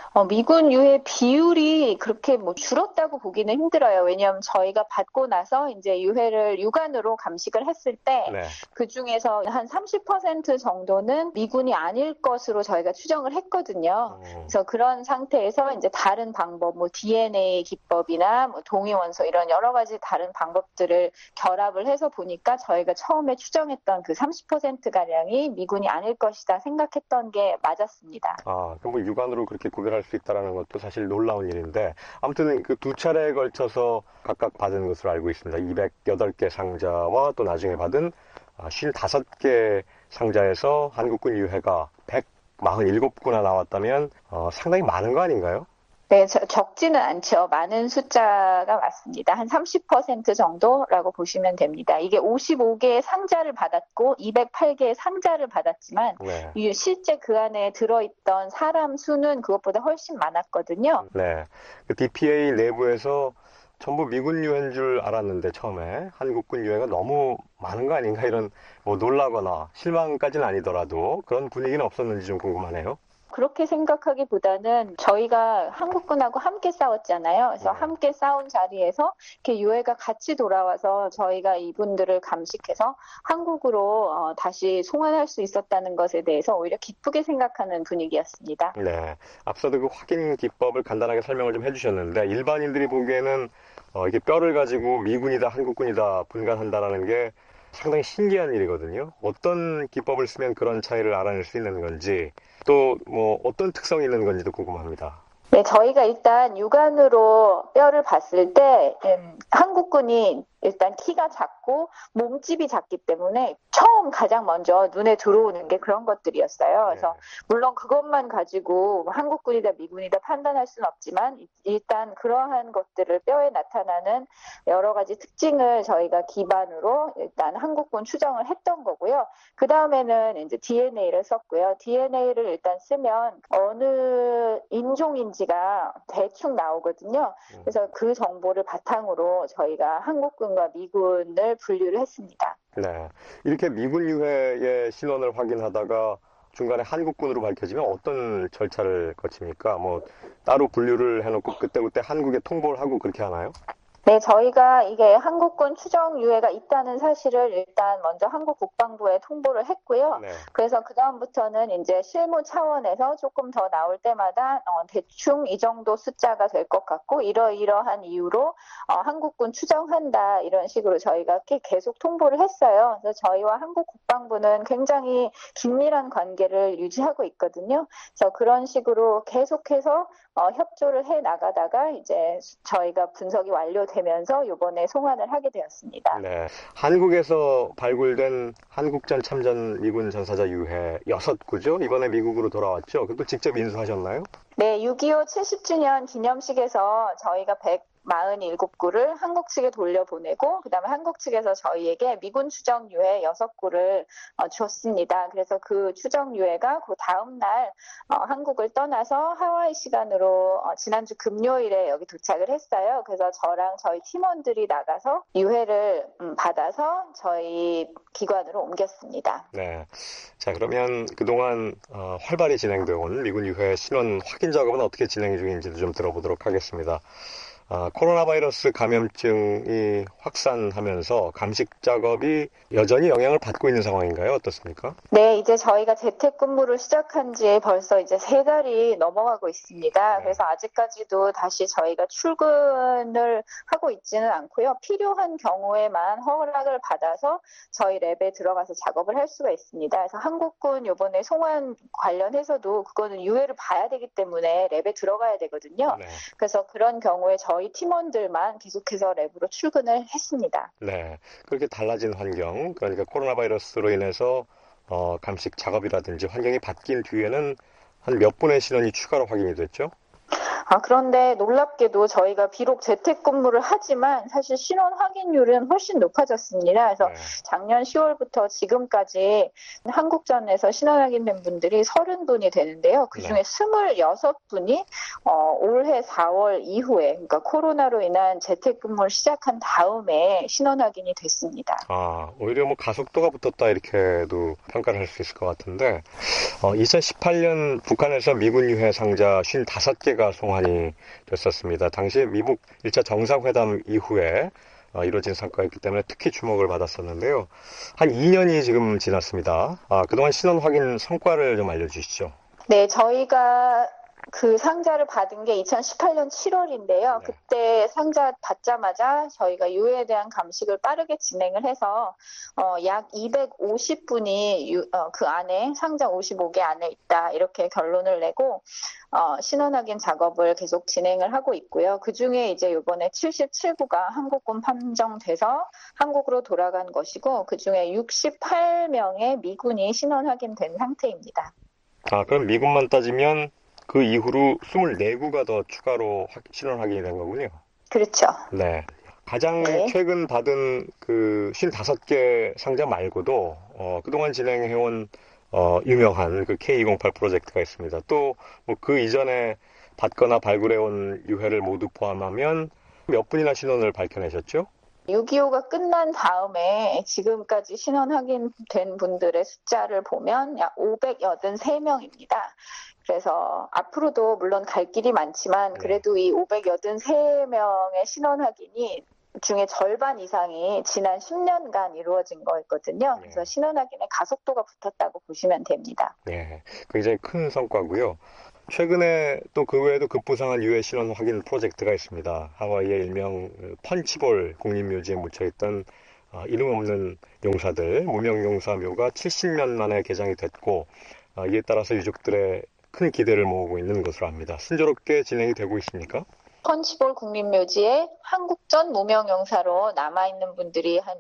미군 유해 비율이 그렇게 줄었다고 보기는 힘들어요. 왜냐하면 저희가 받고 나서 이제 유해를 육안으로 감식을 했을 때 그 중에서 한 30% 정도는 미군이 아닐 것으로 저희가 추정을 했거든요. 그래서 그런 상태에서 이제 다른 방법, DNA 기법이나 동위원소 이런 여러 가지 다른 방법들을 결합을 해서 보니까 저희가 처음에 추정했던 그 30%가량이 미군이 아닐 것이다 생각했던 게 맞았습니다. 그럼 육안으로 그렇게 구별할 발생할 수 있다는 것도 사실 놀라운 일인데 아무튼 그 두 차례에 걸쳐서 각각 받은 것으로 알고 있습니다. 208개 상자와 또 나중에 받은 55개 상자에서 한국군 유해가 147구나 나왔다면 상당히 많은 거 아닌가요? 네, 적지는 않죠. 많은 숫자가 맞습니다. 한 30% 정도라고 보시면 됩니다. 이게 55개의 상자를 받았고 208개의 상자를 받았지만 네. 실제 그 안에 들어있던 사람 수는 그것보다 훨씬 많았거든요. 네, 그 DPA 내부에서 전부 미군 유해인 줄 알았는데 처음에 한국군 유해가 너무 많은 거 아닌가 이런 뭐 놀라거나 실망까지는 아니더라도 그런 분위기는 없었는지 좀 궁금하네요. 그렇게 생각하기보다는 저희가 한국군하고 함께 싸웠잖아요. 그래서 함께 싸운 자리에서 이렇게 유해가 같이 돌아와서 저희가 이분들을 감식해서 한국으로 다시 송환할 수 있었다는 것에 대해서 오히려 기쁘게 생각하는 분위기였습니다. 네, 앞서도 그 확인 기법을 간단하게 설명을 좀 해주셨는데 일반인들이 보기에는 이게 뼈를 가지고 미군이다 한국군이다 분간한다라는 게 상당히 신기한 일이거든요. 어떤 기법을 쓰면 그런 차이를 알아낼 수 있는 건지 또 뭐 어떤 특성이 있는 건지도 궁금합니다. 네, 저희가 일단 육안으로 뼈를 봤을 때 한국군이 일단 키가 작고 몸집이 작기 때문에 처음 가장 먼저 눈에 들어오는 게 그런 것들이었어요. 그래서 물론 그것만 가지고 한국군이다 미군이다 판단할 수는 없지만 일단 그러한 것들을 뼈에 나타나는 여러 가지 특징을 저희가 기반으로 일단 한국군 추정을 했던 거고요. 그 다음에는 이제 DNA를 썼고요. DNA를 일단 쓰면 어느 인종인지가 대충 나오거든요. 그래서 그 정보를 바탕으로 저희가 한국군 과 미군을 분류를 했습니다. 네, 이렇게 미군 유해의 신원을 확인하다가 중간에 한국군으로 밝혀지면 어떤 절차를 거칩니까? 뭐 따로 분류를 해놓고 그때그때 한국에 통보를 하고 그렇게 하나요? 네, 저희가 이게 한국군 추정 유해가 있다는 사실을 일단 먼저 한국 국방부에 통보를 했고요. 네. 그래서 그 다음부터는 이제 실무 차원에서 조금 더 나올 때마다 대충 이 정도 숫자가 될 것 같고 이러이러한 이유로 한국군 추정한다 이런 식으로 저희가 계속 통보를 했어요. 그래서 저희와 한국 국방부는 굉장히 긴밀한 관계를 유지하고 있거든요. 그래서 그런 식으로 계속해서 협조를 해 나가다가 이제 저희가 분석이 완료되면서 이번에 송환을 하게 되었습니다. 네, 한국에서 발굴된 한국전 참전 미군 전사자 유해 6구죠? 이번에 미국으로 돌아왔죠? 그것도 직접 인수하셨나요? 네, 6.25 70주년 기념식에서 저희가 147구를 한국 측에 돌려보내고 그다음에 한국 측에서 저희에게 미군 추정 유해 6구를 줬습니다. 그래서 그 추정 유해가 그 다음 날 한국을 떠나서 하와이 시간으로 지난주 금요일에 여기 도착을 했어요. 그래서 저랑 저희 팀원들이 나가서 유해를 받아서 저희 기관으로 옮겼습니다. 네, 자 그러면 그동안 활발히 진행되어 온 미군 유해 신원 확인 작업은 어떻게 진행 중인지도 좀 들어보도록 하겠습니다. 코로나 바이러스 감염증이 확산하면서 감식 작업이 여전히 영향을 받고 있는 상황인가요? 어떻습니까? 네, 이제 저희가 재택근무를 시작한 지 벌써 이제 3달이 넘어가고 있습니다. 네. 그래서 아직까지도 다시 저희가 출근을 하고 있지는 않고요. 필요한 경우에만 허락을 받아서 저희 랩에 들어가서 작업을 할 수가 있습니다. 그래서 한국군 이번에 송환 관련해서도 그거는 유해를 봐야 되기 때문에 랩에 들어가야 되거든요. 네. 그래서 그런 경우에 저희 팀원들만 계속해서 랩으로 출근을 했습니다. 네, 그렇게 달라진 환경, 그러니까 코로나 바이러스로 인해서 감식 작업이라든지 환경이 바뀐 뒤에는 한 몇 분의 신원이 추가로 확인이 됐죠? 그런데 놀랍게도 저희가 비록 재택근무를 하지만 사실 신원 확인율은 훨씬 높아졌습니다. 그래서 작년 10월부터 지금까지 한국전에서 신원 확인된 분들이 30분이 되는데요. 그중에 26분이 올해 4월 이후에 그러니까 코로나로 인한 재택근무를 시작한 다음에 신원 확인이 됐습니다. 오히려 뭐 가속도가 붙었다 이렇게도 평가를 할 수 있을 것 같은데 2018년 북한에서 미군 유해 상자 55개가 송환이 됐었습니다. 당시 미국 1차 정상회담 이후에 이루어진 성과였기 때문에 특히 주목을 받았었는데요. 한 2년이 지금 지났습니다. 그동안 신원 확인 성과를 좀 알려주시죠. 네, 저희가 그 상자를 받은 게 2018년 7월인데요. 그때 상자 받자마자 저희가 유해에 대한 감식을 빠르게 진행을 해서 약 250분이 그 안에 상자 55개 안에 있다 이렇게 결론을 내고 신원 확인 작업을 계속 진행을 하고 있고요. 그중에 이제 이번에 77구가 한국군 판정돼서 한국으로 돌아간 것이고 그중에 68명의 미군이 신원 확인된 상태입니다. 그럼 미군만 따지면 그 이후로 24구가 더 추가로 신원 확인이 된 거군요. 그렇죠. 네. 가장 최근 받은 그 55개 상자 말고도 그동안 진행해온 유명한 그 K208 프로젝트가 있습니다. 또 뭐 그 이전에 받거나 발굴해온 유해를 모두 포함하면 몇 분이나 신원을 밝혀내셨죠? 6.25가 끝난 다음에 지금까지 신원 확인된 분들의 숫자를 보면 약 583명입니다. 그래서 앞으로도 물론 갈 길이 많지만 그래도 이 583명의 신원 확인이 중에 절반 이상이 지난 10년간 이루어진 거였거든요. 그래서 신원 확인에 가속도가 붙었다고 보시면 됩니다. 네, 굉장히 큰 성과고요. 최근에 또 그 외에도 급부상한 유해 신원 확인 프로젝트가 있습니다. 하와이의 일명 펀치볼 국립묘지에 묻혀있던 이름 없는 용사들, 무명용사 묘가 70년 만에 개장이 됐고 이에 따라서 유족들의 큰 기대를 모으고 있는 것으로 압니다. 순조롭게 진행이 되고 있습니까? 펀치볼 국립묘지에 한국전 무명용사로 남아있는 분들이 한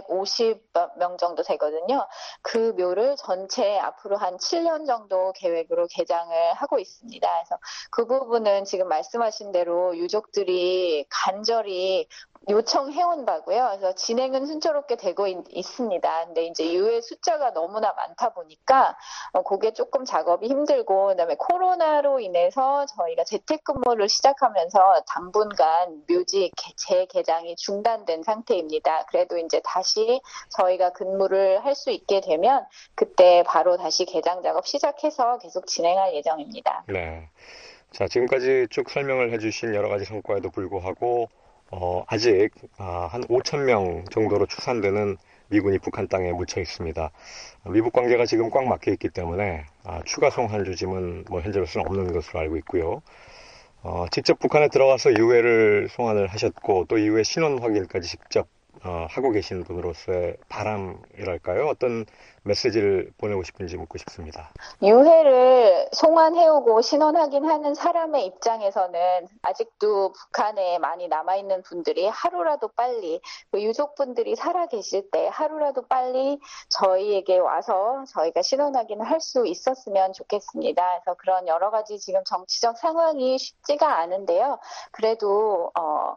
650명 정도 되거든요. 그 묘를 전체 앞으로 한 7년 정도 계획으로 개장을 하고 있습니다. 그래서 그 부분은 지금 말씀하신 대로 유족들이 간절히 요청해온 바고요. 그래서 진행은 순조롭게 되고 있습니다. 근데 이제 유해 숫자가 너무나 많다 보니까 그게 조금 작업이 힘들고 그다음에 코로나로 인해서 저희가 재택근무를 시작하면서 당분간 묘지 재개장이 중단된 상태입니다. 그래도 이제 다시 저희가 근무를 할 수 있게 되면 그때 바로 다시 개장 작업 시작해서 계속 진행할 예정입니다. 네. 자, 지금까지 쭉 설명을 해주신 여러 가지 성과에도 불구하고 아직 한 5,000명 정도로 추산되는 미군이 북한 땅에 묻혀 있습니다. 미북 관계가 지금 꽉 막혀 있기 때문에 추가 송환 조짐은 뭐 현재로서는 없는 것으로 알고 있고요. 직접 북한에 들어가서 유해를 송환을 하셨고 또 이후에 신원 확인까지 직접 하고 계신 분으로서의 바람이랄까요? 어떤 메시지를 보내고 싶은지 묻고 싶습니다. 유해를 송환해오고 신원 확인하는 사람의 입장에서는 아직도 북한에 많이 남아있는 분들이 하루라도 빨리 그 유족분들이 살아계실 때 하루라도 빨리 저희에게 와서 저희가 신원 확인을 할 수 있었으면 좋겠습니다. 그래서 그런 여러 가지 지금 정치적 상황이 쉽지가 않은데요. 그래도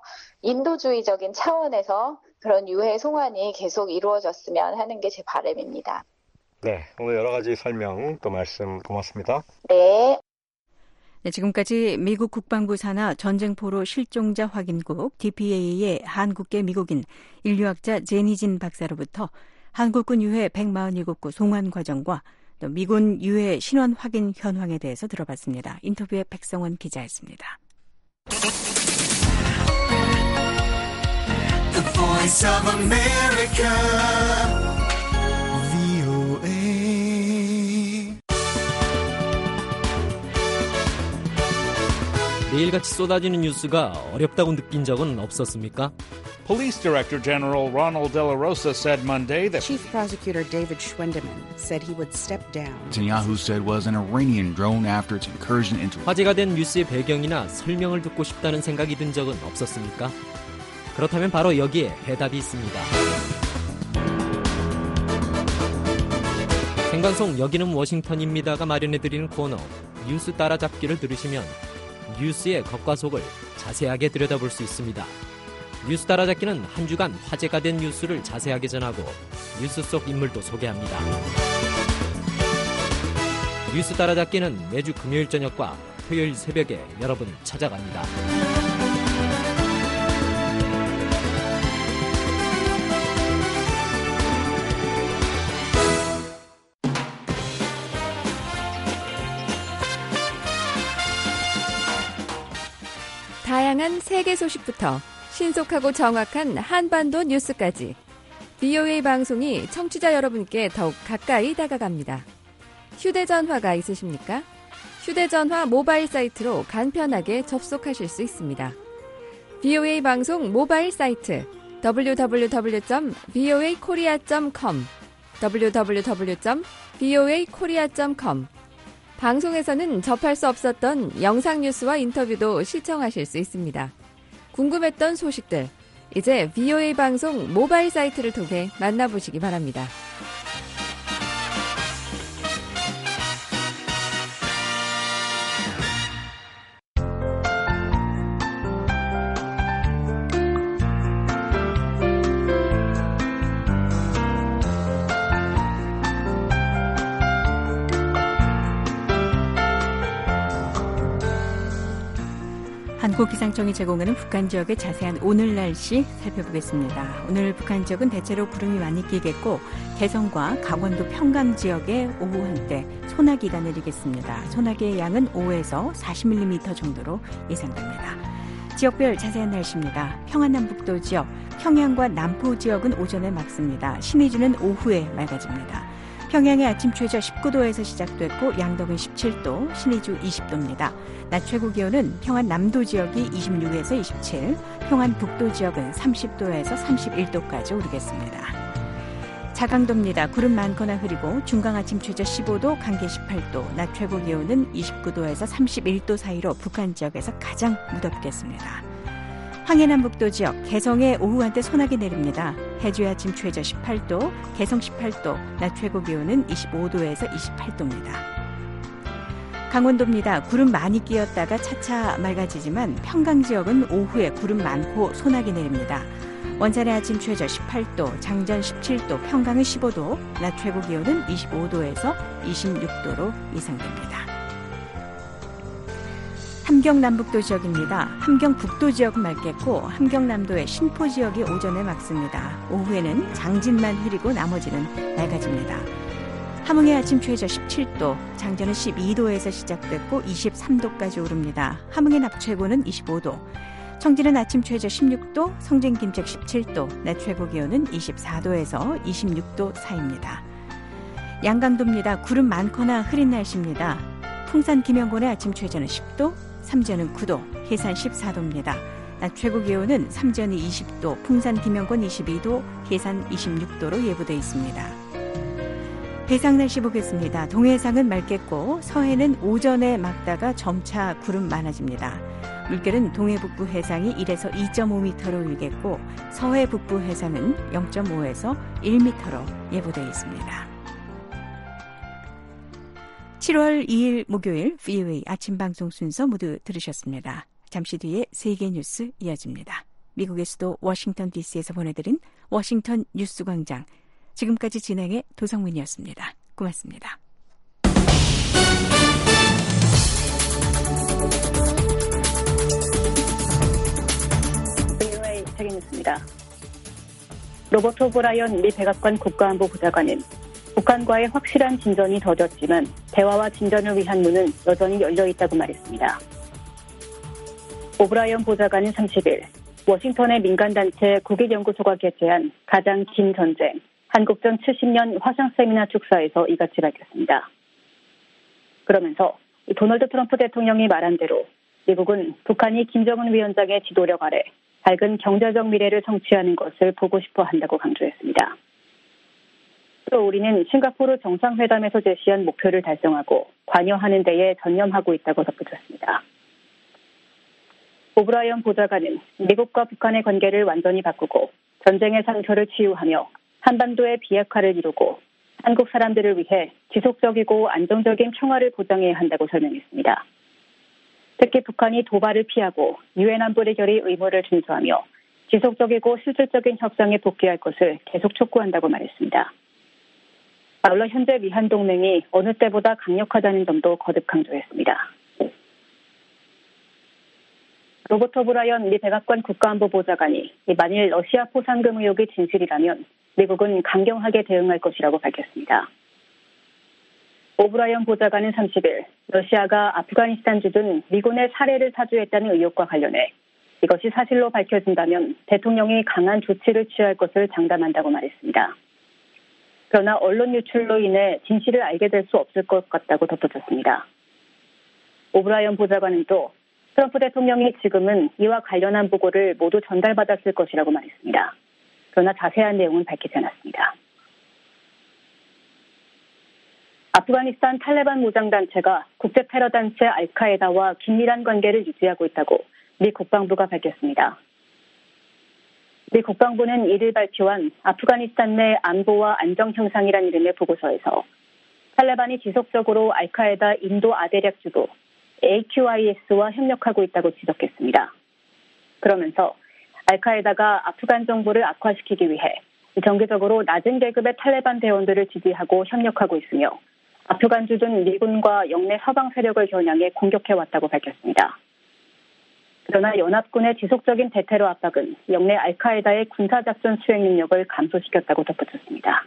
인도주의적인 차원에서 그런 유해 송환이 계속 이루어졌으면 하는 게 제 바람입니다. 네, 오늘 여러 가지 설명 또 말씀 고맙습니다. 네. 네, 지금까지 미국 국방부 산하 전쟁포로 실종자 확인국 DPA의 한국계 미국인 인류학자 제니진 박사로부터 한국군 유해 147구 송환 과정과 또 미군 유해 신원 확인 현황에 대해서 들어봤습니다. 인터뷰의 백성원 기자였습니다. The Voice of America, VOA. 매일같이 쏟아지는 뉴스가 어렵다고 느낀 적은 없었습니까? Police Director General Ronald De La Rosa said Monday that Chief Prosecutor David Schwendeman said he would step down. Netanyahu said was an Iranian drone after its incursion into. 화제가 된 뉴스의 배경이나 설명을 듣고 싶다는 생각이 든 적은 없었습니까? 그렇다면 바로 여기에 해답이 있습니다. 생방송 여기는 워싱턴입니다가 마련해드리는 코너 뉴스 따라잡기를 들으시면 뉴스의 겉과 속을 자세하게 들여다볼 수 있습니다. 뉴스 따라잡기는 한 주간 화제가 된 뉴스를 자세하게 전하고 뉴스 속 인물도 소개합니다. 뉴스 따라잡기는 매주 금요일 저녁과 토요일 새벽에 여러분을 찾아갑니다. 다양한 세계 소식부터 신속하고 정확한 한반도 뉴스까지 VOA 방송이 청취자 여러분께 더욱 가까이 다가갑니다. 휴대전화가 있으십니까? 휴대전화 모바일 사이트로 간편하게 접속하실 수 있습니다. VOA 방송 모바일 사이트 www.voakorea.com www.voakorea.com 방송에서는 접할 수 없었던 영상 뉴스와 인터뷰도 시청하실 수 있습니다. 궁금했던 소식들, 이제 VOA 방송 모바일 사이트를 통해 만나보시기 바랍니다. 한국기상청이 제공하는 북한 지역의 자세한 오늘 날씨 살펴보겠습니다. 오늘 북한 지역은 대체로 구름이 많이 끼겠고 개성과 강원도 평강 지역에 오후 한때 소나기가 내리겠습니다. 소나기의 양은 5에서 40mm 정도로 예상됩니다. 지역별 자세한 날씨입니다. 평안남북도 지역, 평양과 남포 지역은 오전에 맑습니다. 신의주는 오후에 맑아집니다. 평양의 아침 최저 19도에서 시작됐고 양덕은 17도, 신의주 20도입니다. 낮 최고 기온은 평안 남도 지역이 26에서 27, 평안 북도 지역은 30도에서 31도까지 오르겠습니다. 자강도입니다. 구름 많거나 흐리고 중강 아침 최저 15도, 강계 18도, 낮 최고 기온은 29도에서 31도 사이로 북한 지역에서 가장 무덥겠습니다. 황해남북도 지역, 개성에 오후 한때 소나기 내립니다. 해주의 아침 최저 18도, 개성 18도, 낮 최고 기온은 25도에서 28도입니다. 강원도입니다. 구름 많이 끼었다가 차차 맑아지지만 평강 지역은 오후에 구름 많고 소나기 내립니다. 원산의 아침 최저 18도, 장전 17도, 평강은 15도, 낮 최고 기온은 25도에서 26도로 예상됩니다. 함경남북도 지역입니다. 함경북도 지역은 맑겠고 함경남도의 신포 지역이 오전에 맑습니다. 오후에는 장진만 흐리고 나머지는 맑아집니다. 함흥의 아침 최저 17도, 장전은 12도에서 시작됐고 23도까지 오릅니다. 함흥의 낮 최고는 25도, 청진은 아침 최저 16도, 성진 김책 17도, 낮 최고 기온은 24도에서 26도 사이입니다. 양강도입니다. 구름 많거나 흐린 날씨입니다. 풍산 김영곤의 아침 최저는 10도, 삼전은 9도, 해산 14도입니다. 낮 최고 기온은 삼전이 20도, 풍산 김영곤 22도, 해산 26도로 예보되어 있습니다. 해상 날씨 보겠습니다. 동해상은 맑겠고 서해는 오전에 맑다가 점차 구름 많아집니다. 물결은 동해 북부 해상이 1에서 2.5m로 일겠고 서해 북부 해상은 0.5에서 1m로 예보되어 있습니다. 7월 2일 목요일 VOA 아침 방송 순서 모두 들으셨습니다. 잠시 뒤에 세계 뉴스 이어집니다. 미국의 수도 워싱턴 DC에서 보내드린 워싱턴 뉴스 광장. 지금까지 진행의 도성민이었습니다. 고맙습니다. VOA 세계 뉴스입니다. 로버트 오브라이언 미 백악관 국가안보 보좌관은 북한과의 확실한 진전이 더뎠지만 대화와 진전을 위한 문은 여전히 열려 있다고 말했습니다. 오브라이언 보좌관은 30일 워싱턴의 민간단체 국익연구소가 개최한 가장 긴 전쟁, 한국전 70년 화상 세미나 축사에서 이같이 밝혔습니다. 그러면서 도널드 트럼프 대통령이 말한 대로 미국은 북한이 김정은 위원장의 지도력 아래 밝은 경제적 미래를 성취하는 것을 보고 싶어 한다고 강조했습니다. 또 우리는 싱가포르 정상회담에서 제시한 목표를 달성하고 관여하는 데에 전념하고 있다고 덧붙였습니다. 오브라이언 보좌관은 미국과 북한의 관계를 완전히 바꾸고 전쟁의 상처를 치유하며 한반도의 비핵화를 이루고 한국 사람들을 위해 지속적이고 안정적인 평화를 보장해야 한다고 설명했습니다. 특히 북한이 도발을 피하고 유엔 안보리 결의 의무를 준수하며 지속적이고 실질적인 협상에 복귀할 것을 계속 촉구한다고 말했습니다. 아울러 현재 미한 동맹이 어느 때보다 강력하다는 점도 거듭 강조했습니다. 로버트 오브라이언 미 백악관 국가안보보좌관이 만일 러시아 포상금 의혹이 진실이라면 미국은 강경하게 대응할 것이라고 밝혔습니다. 오브라이언 보좌관은 30일 러시아가 아프가니스탄 주둔 미군의 살해를 사주했다는 의혹과 관련해 이것이 사실로 밝혀진다면 대통령이 강한 조치를 취할 것을 장담한다고 말했습니다. 그러나 언론 유출로 인해 진실을 알게 될 수 없을 것 같다고 덧붙였습니다. 오브라이언 보좌관은 또 트럼프 대통령이 지금은 이와 관련한 보고를 모두 전달받았을 것이라고 말했습니다. 그러나 자세한 내용은 밝히지 않았습니다. 아프가니스탄 탈레반 무장단체가 국제 테러 단체 알카에다와 긴밀한 관계를 유지하고 있다고 미 국방부가 밝혔습니다. 미 국방부는 이를 발표한 아프가니스탄 내 안보와 안정 형상이란 이름의 보고서에서 탈레반이 지속적으로 알카에다 인도 아대략 주부 AQIS와 협력하고 있다고 지적했습니다. 그러면서 알카에다가 아프간 정부를 악화시키기 위해 정기적으로 낮은 계급의 탈레반 대원들을 지지하고 협력하고 있으며 아프간 주둔 미군과 영내 서방 세력을 겨냥해 공격해왔다고 밝혔습니다. 그러나 연합군의 지속적인 대테러 압박은 영내 알카에다의 군사작전 수행 능력을 감소시켰다고 덧붙였습니다.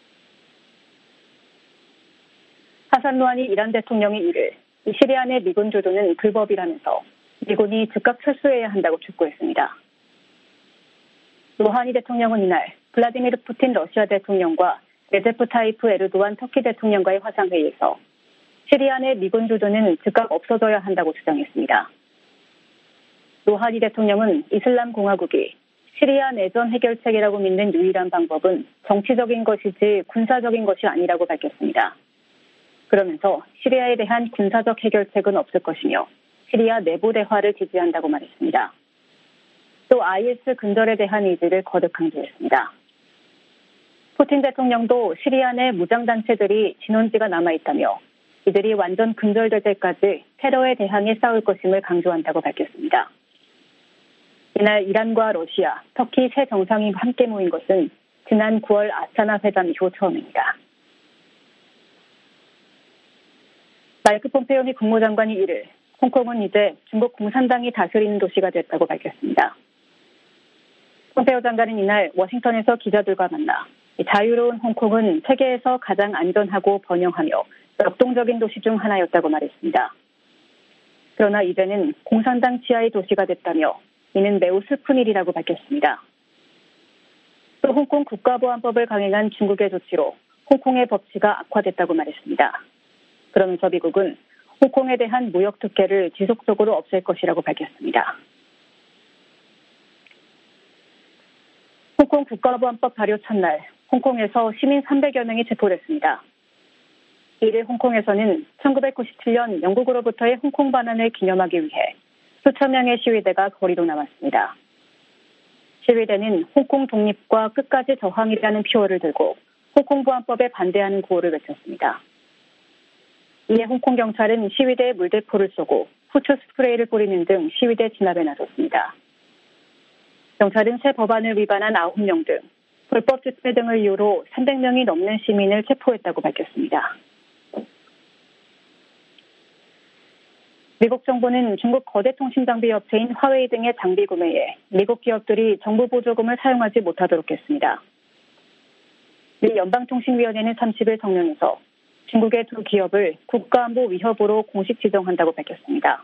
하산 루하니 이란 대통령이 이를 시리아 내 미군 주둔은 불법이라면서 미군이 즉각 철수해야 한다고 촉구했습니다. 루하니 대통령은 이날 블라디미르 푸틴 러시아 대통령과 레제프 타이프 에르도안 터키 대통령과의 화상회의에서 시리아 내 미군 주둔은 즉각 없어져야 한다고 주장했습니다. 루하니 대통령은 이슬람 공화국이 시리아 내전 해결책이라고 믿는 유일한 방법은 정치적인 것이지 군사적인 것이 아니라고 밝혔습니다. 그러면서 시리아에 대한 군사적 해결책은 없을 것이며 시리아 내부 대화를 지지한다고 말했습니다. 또 IS 근절에 대한 의지를 거듭 강조했습니다. 푸틴 대통령도 시리아 내 무장단체들이 진원지가 남아있다며 이들이 완전 근절될 때까지 테러에 대항해 싸울 것임을 강조한다고 밝혔습니다. 이날 이란과 러시아, 터키 세 정상이 함께 모인 것은 지난 9월 아스타나 회담 이후 처음입니다. 마이크 폼페오 미 국무장관이 이를 홍콩은 이제 중국 공산당이 다스리는 도시가 됐다고 밝혔습니다. 폼페오 장관은 이날 워싱턴에서 기자들과 만나 자유로운 홍콩은 세계에서 가장 안전하고 번영하며 역동적인 도시 중 하나였다고 말했습니다. 그러나 이제는 공산당 지하의 도시가 됐다며 이는 매우 슬픈 일이라고 밝혔습니다. 또 홍콩 국가보안법을 강행한 중국의 조치로 홍콩의 법치가 악화됐다고 말했습니다. 그러면서 미국은 홍콩에 대한 무역 특혜를 지속적으로 없앨 것이라고 밝혔습니다. 홍콩 국가보안법 발효 첫날 홍콩에서 시민 300여 명이 체포됐습니다. 이를 홍콩에서는 1997년 영국으로부터의 홍콩 반환을 기념하기 위해 수천 명의 시위대가 거리로 나왔습니다. 시위대는 홍콩 독립과 끝까지 저항이라는 표어를 들고 홍콩 보안법에 반대하는 구호를 외쳤습니다. 이에 홍콩 경찰은 시위대에 물대포를 쏘고 후추 스프레이를 뿌리는 등 시위대 진압에 나섰습니다. 경찰은 새 법안을 위반한 9명 등 불법 집회 등을 이유로 300명이 넘는 시민을 체포했다고 밝혔습니다. 미국 정부는 중국 거대 통신 장비 업체인 화웨이 등의 장비 구매에 미국 기업들이 정부 보조금을 사용하지 못하도록 했습니다. 미 연방통신위원회는 30일 성명에서 중국의 두 기업을 국가안보 위협으로 공식 지정한다고 밝혔습니다.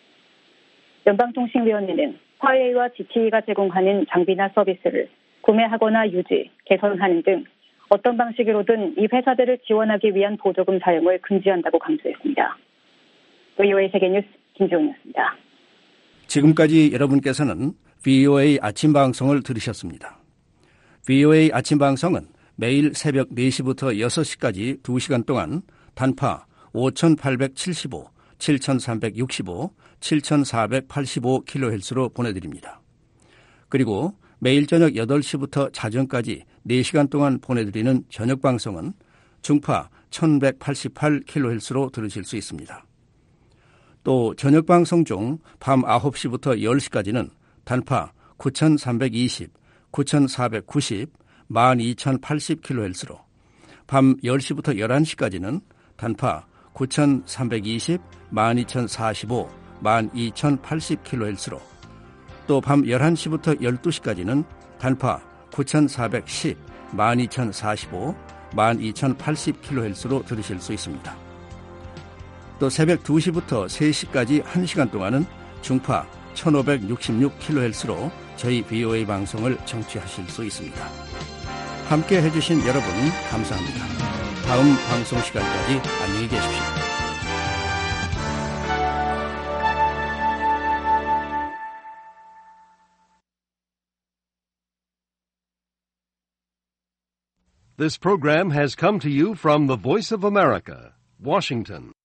연방통신위원회는 화웨이와 GTE가 제공하는 장비나 서비스를 구매하거나 유지, 개선하는 등 어떤 방식으로든 이 회사들을 지원하기 위한 보조금 사용을 금지한다고 강조했습니다. VOA 세계뉴스 김지훈이었습니다. 지금까지 여러분께서는 VOA 아침 방송을 들으셨습니다. VOA 아침 방송은 매일 새벽 4시부터 6시까지 2시간 동안 단파 5875, 7365, 7485kHz로 보내드립니다. 그리고 매일 저녁 8시부터 자정까지 4시간 동안 보내드리는 저녁 방송은 중파 1188kHz로 들으실 수 있습니다. 또 저녁 방송 중 밤 9시부터 10시까지는 단파 9320, 9490, 12080kHz로 밤 10시부터 11시까지는 단파 9320, 12045, 12080kHz로 또 밤 11시부터 12시까지는 단파 9410, 12045, 12080kHz로 들으실 수 있습니다. 또 새벽 2시부터 3시까지 1시간 동안은 중파 1566kHz로 저희 VOA 방송을 청취하실 수 있습니다. 함께 해주신 여러분 감사합니다. 다음 방송 시간까지 안녕히 계십시오. This program has come to you from the Voice of America, Washington.